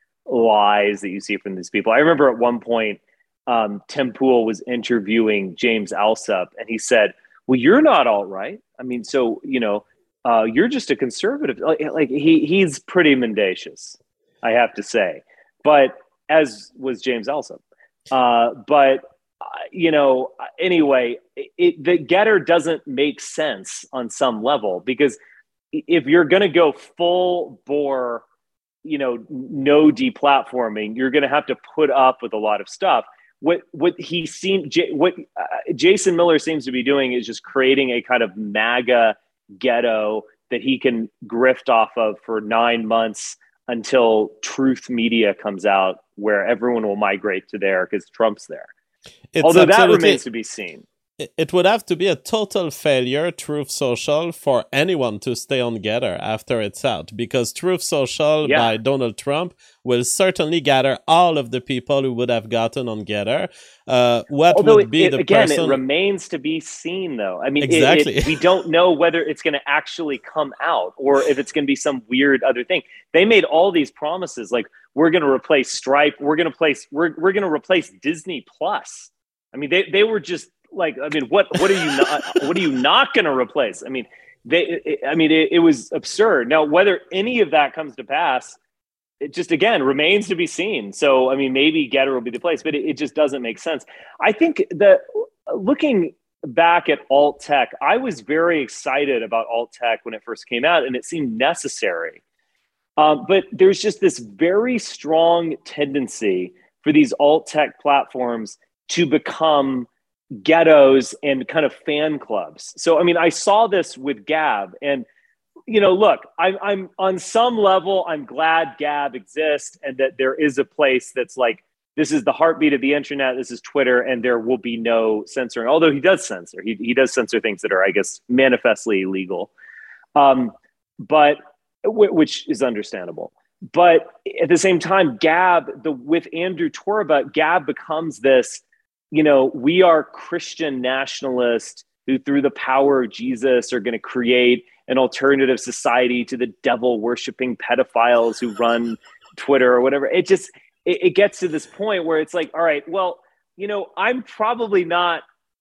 lies that you see from these people. I remember at one point, um, Tim Pool was interviewing James Alsop, and he said, "Well, you're not alt-right. I mean, so you know." Uh, you're just a conservative. Like, like he he's pretty mendacious, I have to say. But as was James Alsop. Uh, but uh, you know, anyway, it, it, the Getter doesn't make sense on some level, because if you're going to go full bore, you know, no deplatforming, you're going to have to put up with a lot of stuff. What what he seemed, what uh, Jason Miller seems to be doing is just creating a kind of MAGA ghetto that he can grift off of for nine months until Truth Media comes out, where everyone will migrate to there because Trump's there. It's Although that remains to be seen. It would have to be a total failure, Truth Social, for anyone to stay on Getter after it's out, because Truth Social yeah. by Donald Trump will certainly gather all of the people who would have gotten on Getter. Uh, what Although would be it, the again, person... it remains to be seen, though. I mean, exactly. it, it, we don't know whether it's going to actually come out or if it's going to be some weird other thing. They made all these promises, like we're going to replace Stripe, we're going to place, we're we're going to replace Disney Plus. I mean, they they were just. Like, I mean, what, what are you not, what are you not going to replace? I mean, they, it, I mean, it, it was absurd. Now, whether any of that comes to pass, it just, again, remains to be seen. So, I mean, maybe Getter will be the place, but it, it just doesn't make sense. I think that looking back at alt tech, I was very excited about alt tech when it first came out, and it seemed necessary. Um, but there's just this very strong tendency for these alt tech platforms to become ghettos and kind of fan clubs. So, I mean, I saw this with Gab, and, you know, look, I'm, I'm on some level, I'm glad Gab exists and that there is a place that's like, this is the heartbeat of the internet, this is Twitter, and there will be no censoring. Although he does censor, he, he does censor things that are, I guess, manifestly illegal, um, but w- which is understandable. But at the same time, Gab, the with Andrew Torba, Gab becomes this, you know, we are Christian nationalists who, through the power of Jesus, are going to create an alternative society to the devil worshiping pedophiles who run Twitter or whatever. It just, it, it gets to this point where it's like, all right, well, you know, I'm probably not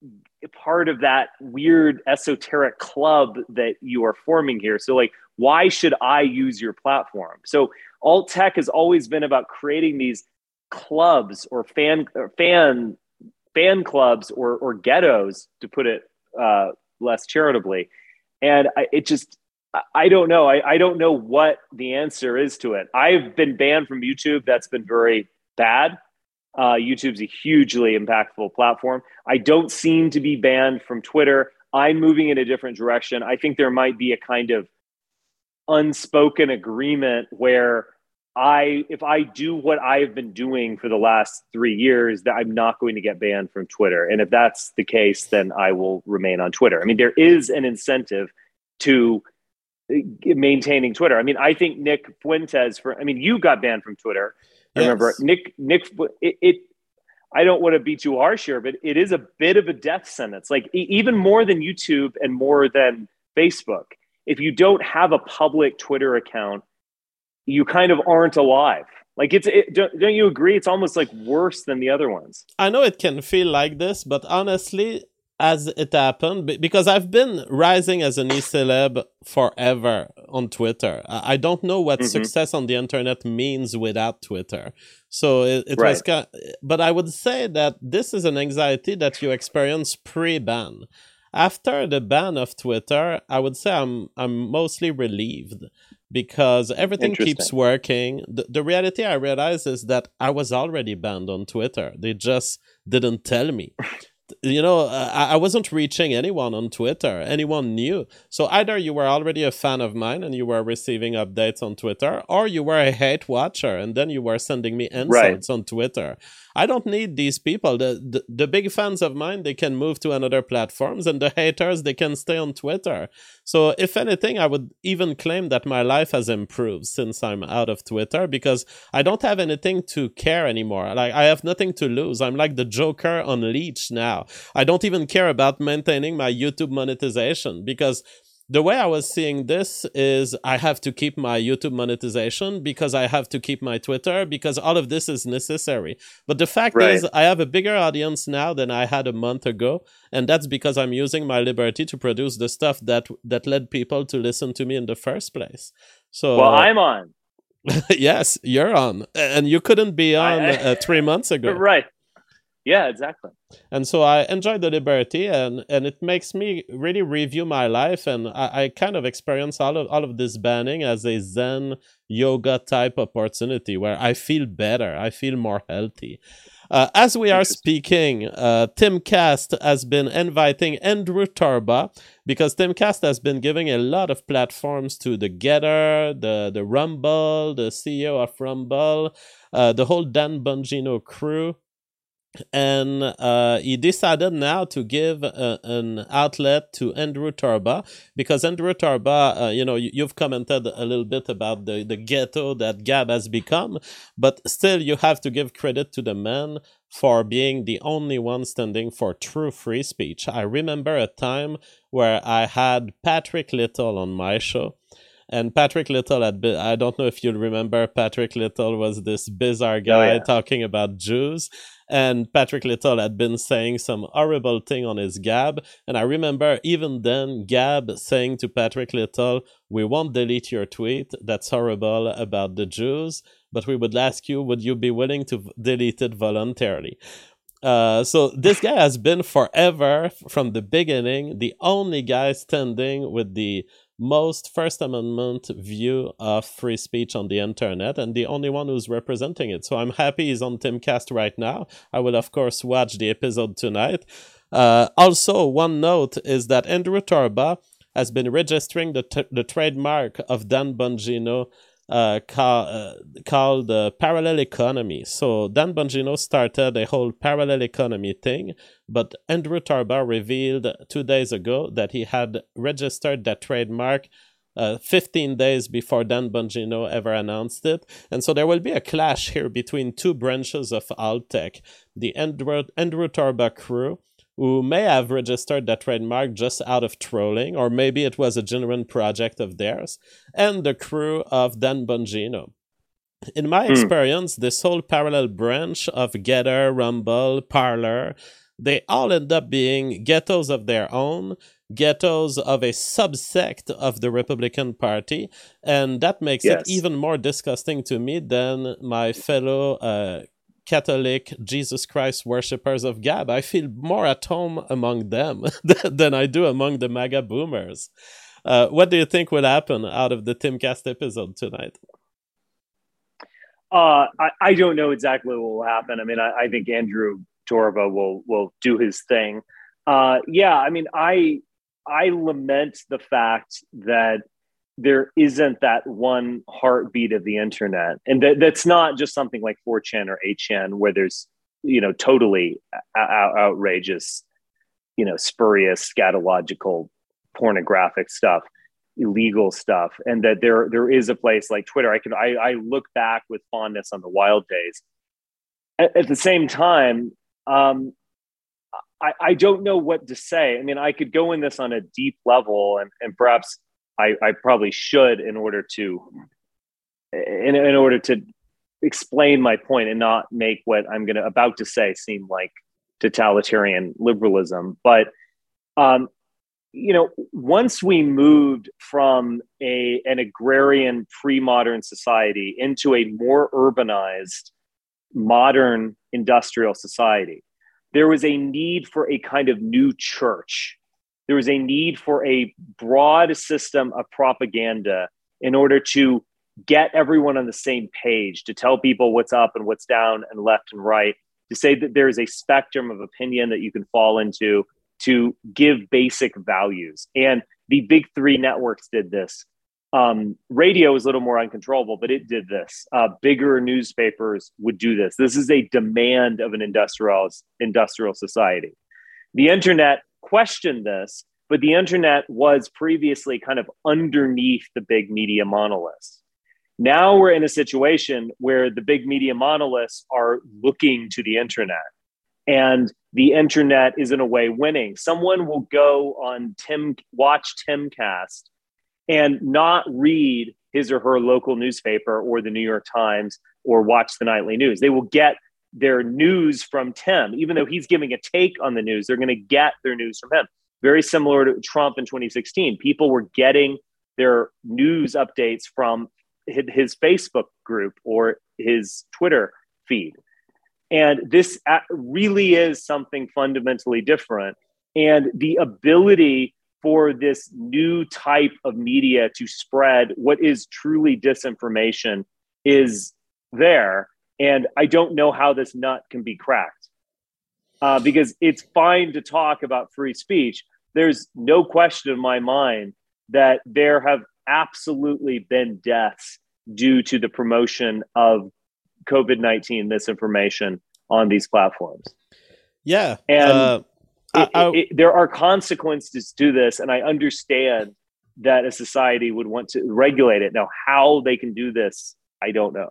part of that weird esoteric club that you are forming here. So like, why should I use your platform? So alt tech has always been about creating these clubs or fan or fan fan clubs or, or ghettos, to put it uh, less charitably. And I, it just, I don't know. I, I don't know what the answer is to it. I've been banned from YouTube. That's been very bad. Uh, YouTube's a hugely impactful platform. I don't seem to be banned from Twitter. I'm moving in a different direction. I think there might be a kind of unspoken agreement where I, if I do what I've been doing for the last three years, that I'm not going to get banned from Twitter. And if that's the case, then I will remain on Twitter. I mean, there is an incentive to maintaining Twitter. I mean, I think Nick Fuentes, for, I mean, you got banned from Twitter. I yes. remember Nick, Nick, it, it, I don't want to be too harsh here, but it is a bit of a death sentence, like even more than YouTube and more than Facebook. If you don't have a public Twitter account, you kind of aren't alive. Like it's, it, don't, don't you agree? It's almost like worse than the other ones. I know it can feel like this, but honestly, as it happened, because I've been rising as an e-celeb forever on Twitter. I don't know what mm-hmm. success on the internet means without Twitter. So it, it right. was kind of, but I would say that this is an anxiety that you experience pre-ban. After the ban of Twitter, I would say I'm I'm mostly relieved, because everything keeps working. The, the reality I realize is that I was already banned on Twitter. They just didn't tell me. you know, I, I wasn't reaching anyone on Twitter, anyone new. So either you were already a fan of mine and you were receiving updates on Twitter, or you were a hate watcher and then you were sending me insults right. on Twitter. I don't need these people. The, the the big fans of mine, they can move to another platforms, and the haters, they can stay on Twitter. So if anything, I would even claim that my life has improved since I'm out of Twitter, because I don't have anything to care anymore. Like, I have nothing to lose. I'm like the Joker on leash now. I don't even care about maintaining my YouTube monetization, because the way I was seeing this is I have to keep my YouTube monetization because I have to keep my Twitter, because all of this is necessary. But the fact right. is I have a bigger audience now than I had a month ago. And that's because I'm using my liberty to produce the stuff that, that led people to listen to me in the first place. So, well, I'm on. Yes, you're on. And you couldn't be on I, I, uh, three months ago. Right. Yeah, exactly. And so I enjoy the liberty, and, and it makes me really review my life. And I, I kind of experience all of all of this banning as a Zen yoga type opportunity where I feel better. I feel more healthy. Uh, as we are speaking, uh, Timcast has been inviting Andrew Torba, because Timcast has been giving a lot of platforms to the Getter, the, the Rumble, the C E O of Rumble, uh, the whole Dan Bongino crew. And uh, he decided now to give uh, an outlet to Andrew Torba, because Andrew Torba, uh, you know, you, you've commented a little bit about the, the ghetto that Gab has become, but still you have to give credit to the man for being the only one standing for true free speech. I remember a time where I had Patrick Little on my show. And Patrick Little had been, I don't know if you'll remember, Patrick Little was this bizarre guy oh, yeah. talking about Jews. And Patrick Little had been saying some horrible thing on his Gab. And I remember even then Gab saying to Patrick Little, we won't delete your tweet, that's horrible, about the Jews, but we would ask you, would you be willing to delete it voluntarily? Uh, so this guy has been forever, from the beginning, the only guy standing with the most First Amendment view of free speech on the internet, and the only one who's representing it. So I'm happy he's on Timcast right now. I will, of course, watch the episode tonight. Uh, also, one note is that Andrew Torba has been registering the, t- the trademark of Dan Bongino uh, call, uh, called uh, Parallel Economy. So Dan Bongino started a whole parallel economy thing, but Andrew Torba revealed two days ago that he had registered that trademark uh, fifteen days before Dan Bongino ever announced it. And so there will be a clash here between two branches of Altec, the Andrew, Andrew Torba crew, who may have registered that trademark just out of trolling, or maybe it was a genuine project of theirs, and the crew of Dan Bongino. In my mm. experience, this whole parallel branch of Getter, Rumble, Parler, they all end up being ghettos of their own, ghettos of a subsect of the Republican Party, and that makes yes. it even more disgusting to me than my fellow uh, Catholic Jesus Christ worshippers of Gab. I feel more at home among them than I do among the MAGA boomers. Uh, what do you think will happen out of the Timcast episode tonight? Uh, I, I don't know exactly what will happen. I mean, I, I think Andrew Torba will will do his thing. Uh, yeah, I mean, I I lament the fact that there isn't that one heartbeat of the internet. And that, that's not just something like four chan or eight chan where there's, you know, totally out- outrageous, you know, spurious, scatological, pornographic stuff, illegal stuff. And that there there is a place like Twitter. I can I, I look back with fondness on the wild days. At, at the same time, um, I, I don't know what to say. I mean, I could go in this on a deep level, and, and perhaps I, I probably should in order to in, in order to explain my point and not make what I'm going to about to say seem like totalitarian liberalism. But um, you know, once we moved from a an agrarian pre-modern society into a more urbanized modern industrial society, there was a need for a kind of new church. There was a need for a broad system of propaganda in order to get everyone on the same page, to tell people what's up and what's down and left and right, to say that there is a spectrum of opinion that you can fall into to give basic values. And the big three networks did this. Um, radio is a little more uncontrollable, but it did this. Uh, bigger newspapers would do this. This is a demand of an industrial industrial society. The internet questioned this, but the internet was previously kind of underneath the big media monoliths. Now we're in a situation where the big media monoliths are looking to the internet, and the internet is in a way winning. Someone will go on Tim, watch Timcast, and not read his or her local newspaper or the New York Times or watch the nightly news. They will get their news from Tim. Even though he's giving a take on the news, they're going to get their news from him. Very similar to Trump in twenty sixteen. People were getting their news updates from his Facebook group or his Twitter feed. And this really is something fundamentally different. And the ability for this new type of media to spread what is truly disinformation is there. And I don't know how this nut can be cracked. Uh, because it's fine to talk about free speech. There's no question in my mind that there have absolutely been deaths due to the promotion of COVID nineteen misinformation on these platforms. Yeah. And uh... It, it, it, there are consequences to this, and I understand that a society would want to regulate it. Now, how they can do this, I don't know.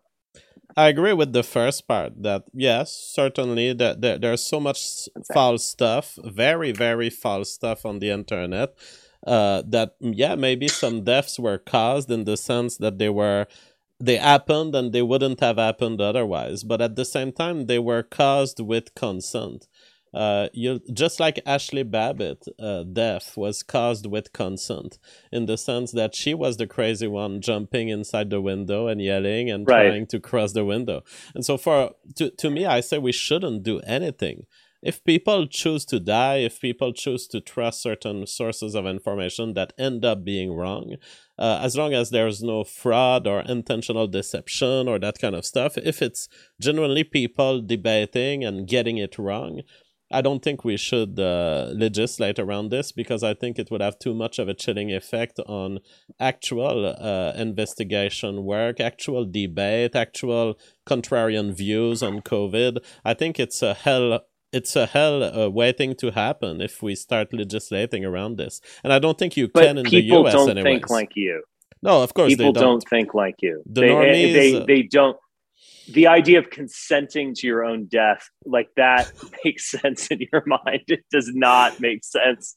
I agree with the first part that, yes, certainly that there, there's so much exactly. false stuff, very, very false stuff on the internet uh, that, yeah, maybe some deaths were caused in the sense that they were they happened and they wouldn't have happened otherwise. But at the same time, they were caused with consent. Uh, you just like Ashley Babbitt, uh, death was caused with consent, in the sense that she was the crazy one jumping inside the window and yelling and right. trying to cross the window. And so, for to to me, I say we shouldn't do anything. If people choose to die, if people choose to trust certain sources of information that end up being wrong, uh, as long as there's no fraud or intentional deception or that kind of stuff, if it's genuinely people debating and getting it wrong, I don't think we should uh, legislate around this, because I think it would have too much of a chilling effect on actual uh, investigation work, actual debate, actual contrarian views on COVID. I think it's a hell, it's a hell uh, waiting to happen if we start legislating around this. And I don't think you but can in the U S anyways. People don't think like you. No, of course people they don't. don't think like you. The they, normies, they, they don't. The idea of consenting to your own death, like that makes sense in your mind. It does not make sense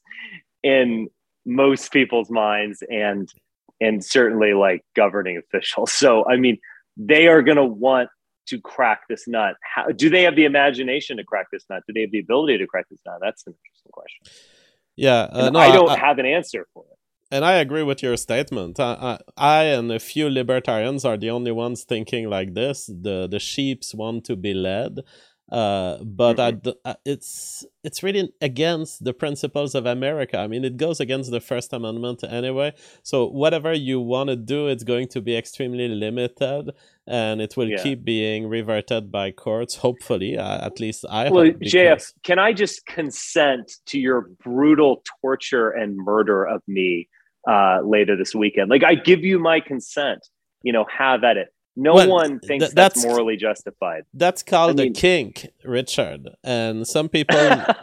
in most people's minds, and and certainly like governing officials. So, I mean, they are going to want to crack this nut. How, do they have the imagination to crack this nut? Do they have the ability to crack this nut? That's an interesting question. Yeah, uh, no, I don't I, have an answer for it. And I agree with your statement. I, I, I and a few libertarians are the only ones thinking like this. The the sheeps want to be led, uh, but mm-hmm. I, it's it's really against the principles of America. I mean, it goes against the First Amendment anyway. So whatever you want to do, it's going to be extremely limited, and it will yeah. keep being reverted by courts. Hopefully, uh, at least I well, hope. Because... J F, can I just consent to your brutal torture and murder of me Uh, later this weekend? Like, I give you my consent, you know, have at it. No well, one thinks th- that's, that's morally justified. That's called I a mean, kink, Richard. And some people...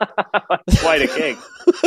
Quite a kink.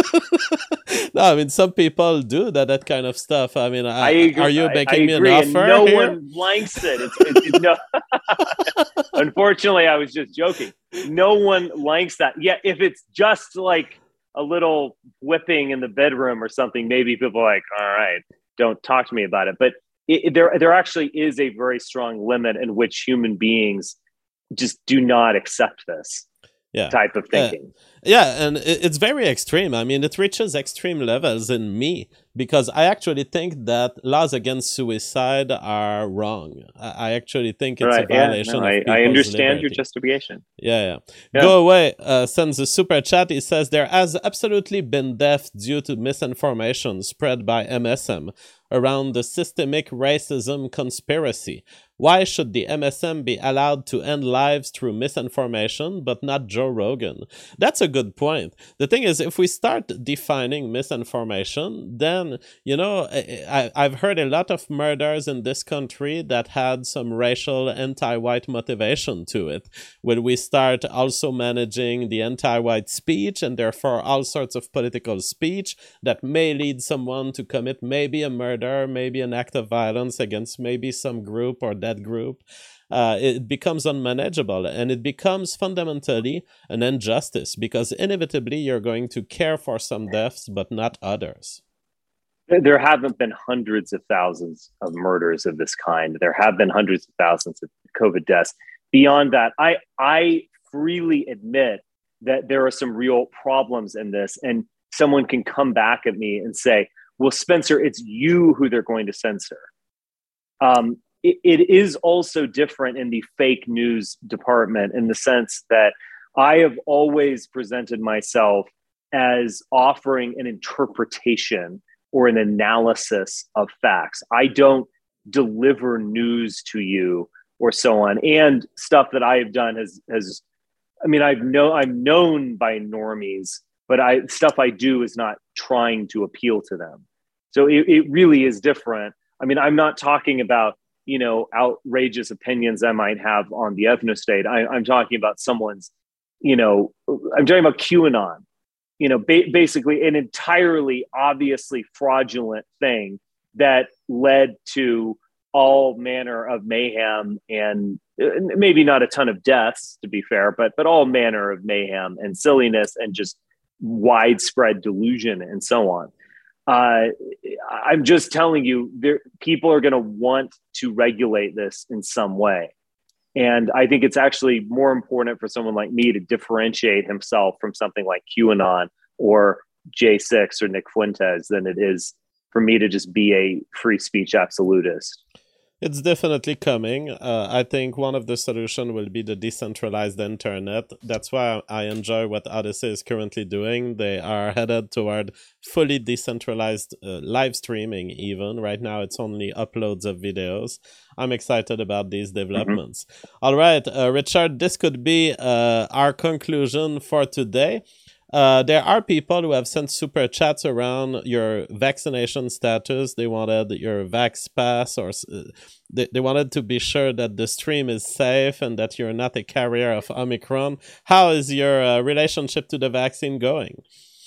No, I mean, some people do that that kind of stuff. I mean, I, I agree, are you making I, I me agree, an offer and no here? one likes it. It's, it's, it's, no. Unfortunately, I was just joking. No one likes that. Yeah, if it's just like a little whipping in the bedroom or something, maybe people are like, all right, don't talk to me about it. But it, it, there, there actually is a very strong limit in which human beings just do not accept this yeah. type of thinking. Uh, Yeah, and it's very extreme. I mean, it reaches extreme levels in me because I actually think that laws against suicide are wrong. I actually think it's right. a violation yeah, no, of I, people's I understand liberty. your justification. Yeah, yeah. Yeah. Go Away uh, sends a super chat. He says, there has absolutely been death due to misinformation spread by M S M around the systemic racism conspiracy. Why should the M S M be allowed to end lives through misinformation, but not Joe Rogan? That's a good point. The thing is, if we start defining misinformation, then, you know, I, I've heard a lot of murders in this country that had some racial anti-white motivation to it. Will we start also managing the anti-white speech and therefore all sorts of political speech that may lead someone to commit maybe a murder, maybe an act of violence against maybe some group or that group? Uh, it becomes unmanageable, and it becomes fundamentally an injustice because inevitably you're going to care for some deaths but not others. There haven't been hundreds of thousands of murders of this kind. There have been hundreds of thousands of COVID deaths. Beyond that, I I freely admit that there are some real problems in this, and someone can come back at me and say, well, Spencer, it's you who they're going to censor. Um, it, it is also different in the fake news department in the sense that I have always presented myself as offering an interpretation or an analysis of facts. I don't deliver news to you or so on. And stuff that I have done has, has I mean, I've know I'm known by normies, but I stuff I do is not trying to appeal to them. So it, it really is different. I mean, I'm not talking about, you know, outrageous opinions I might have on the ethnostate. I, I'm talking about someone's, you know, I'm talking about QAnon, you know, ba- basically an entirely obviously fraudulent thing that led to all manner of mayhem and maybe not a ton of deaths, to be fair, but but all manner of mayhem and silliness and just widespread delusion and so on. Uh, I'm just telling you, there, people are going to want to regulate this in some way. And I think it's actually more important for someone like me to differentiate himself from something like QAnon or J six or Nick Fuentes than it is for me to just be a free speech absolutist. It's definitely coming. Uh, I think one of the solutions will be the decentralized internet. That's why I enjoy what Odysee is currently doing. They are headed toward fully decentralized uh, live streaming even. Right now, it's only uploads of videos. I'm excited about these developments. Mm-hmm. All right, uh, Richard, this could be uh, our conclusion for today. Uh, there are people who have sent super chats around your vaccination status. They wanted your Vax Pass, or uh, they, they wanted to be sure that the stream is safe and that you're not a carrier of Omicron. How is your uh, relationship to the vaccine going?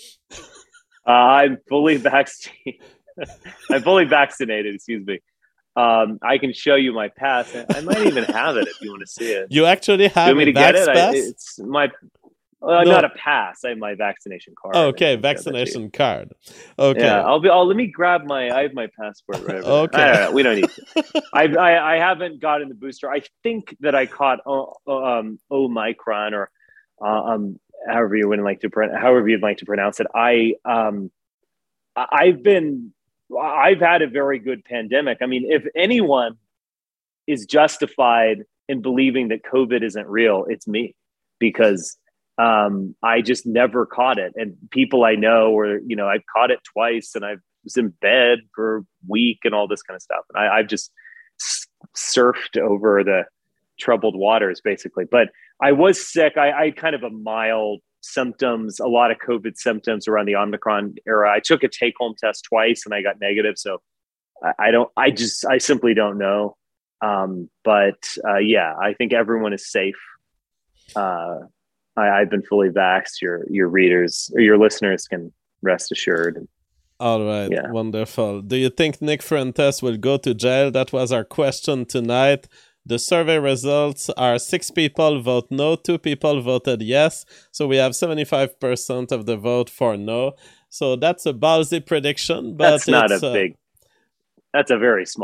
Uh, I'm fully vaccinated. I'm fully vaccinated, excuse me. Um, I can show you my pass. I might even have it if you want to see it. You actually have you want me a to Vax get it? Pass? I, it's my... Uh, no. Not a pass. I have my vaccination card. Okay, vaccination card. Okay. Yeah, I'll be. Oh, let me grab my. I have my passport. Right over okay. There. I don't know, we don't need to. I, I I haven't gotten the booster. I think that I caught uh, um Omicron or uh, um however you would like to however you'd like to pronounce it. I um I've been. I've had a very good pandemic. I mean, if anyone is justified in believing that COVID isn't real, it's me, because. Um, I just never caught it. And people I know, or, you know, I've caught it twice and I was in bed for a week and all this kind of stuff. And I, I've just s- surfed over the troubled waters, basically. But I was sick. I, I kind of a mild symptoms, a lot of COVID symptoms around the Omicron era. I took a take-home test twice and I got negative. So I, I don't, I just, I simply don't know. Um, but uh, yeah, I think everyone is safe. Uh, I, I've been fully vaxxed. Your your readers or your listeners can rest assured. All right, yeah. Wonderful. Do you think Nick Fuentes will go to jail? That was our question tonight. The survey results are six people vote no, two people voted yes. So we have seventy-five percent of the vote for no. So that's a ballsy prediction, but that's not it's, a uh, big. That's a very small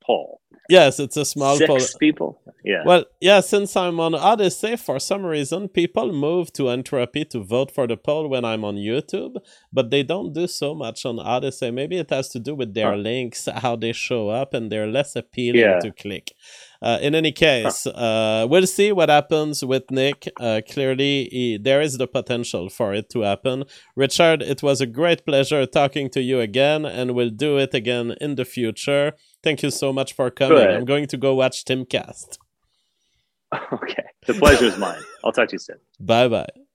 poll. Yes, it's a small Six poll. people. Yeah. Well, yeah, since I'm on Odyssey, for some reason, people move to Entropy to vote for the poll when I'm on YouTube, but they don't do so much on Odyssey. Maybe it has to do with their Huh. links, how they show up, and they're less appealing Yeah. to click. Uh, in any case, uh, we'll see what happens with Nick. Uh, clearly, he, there is the potential for it to happen. Richard, it was a great pleasure talking to you again, and we'll do it again in the future. Thank you so much for coming. Good. I'm going to go watch Timcast. Okay. The pleasure is mine. I'll talk to you soon. Bye-bye.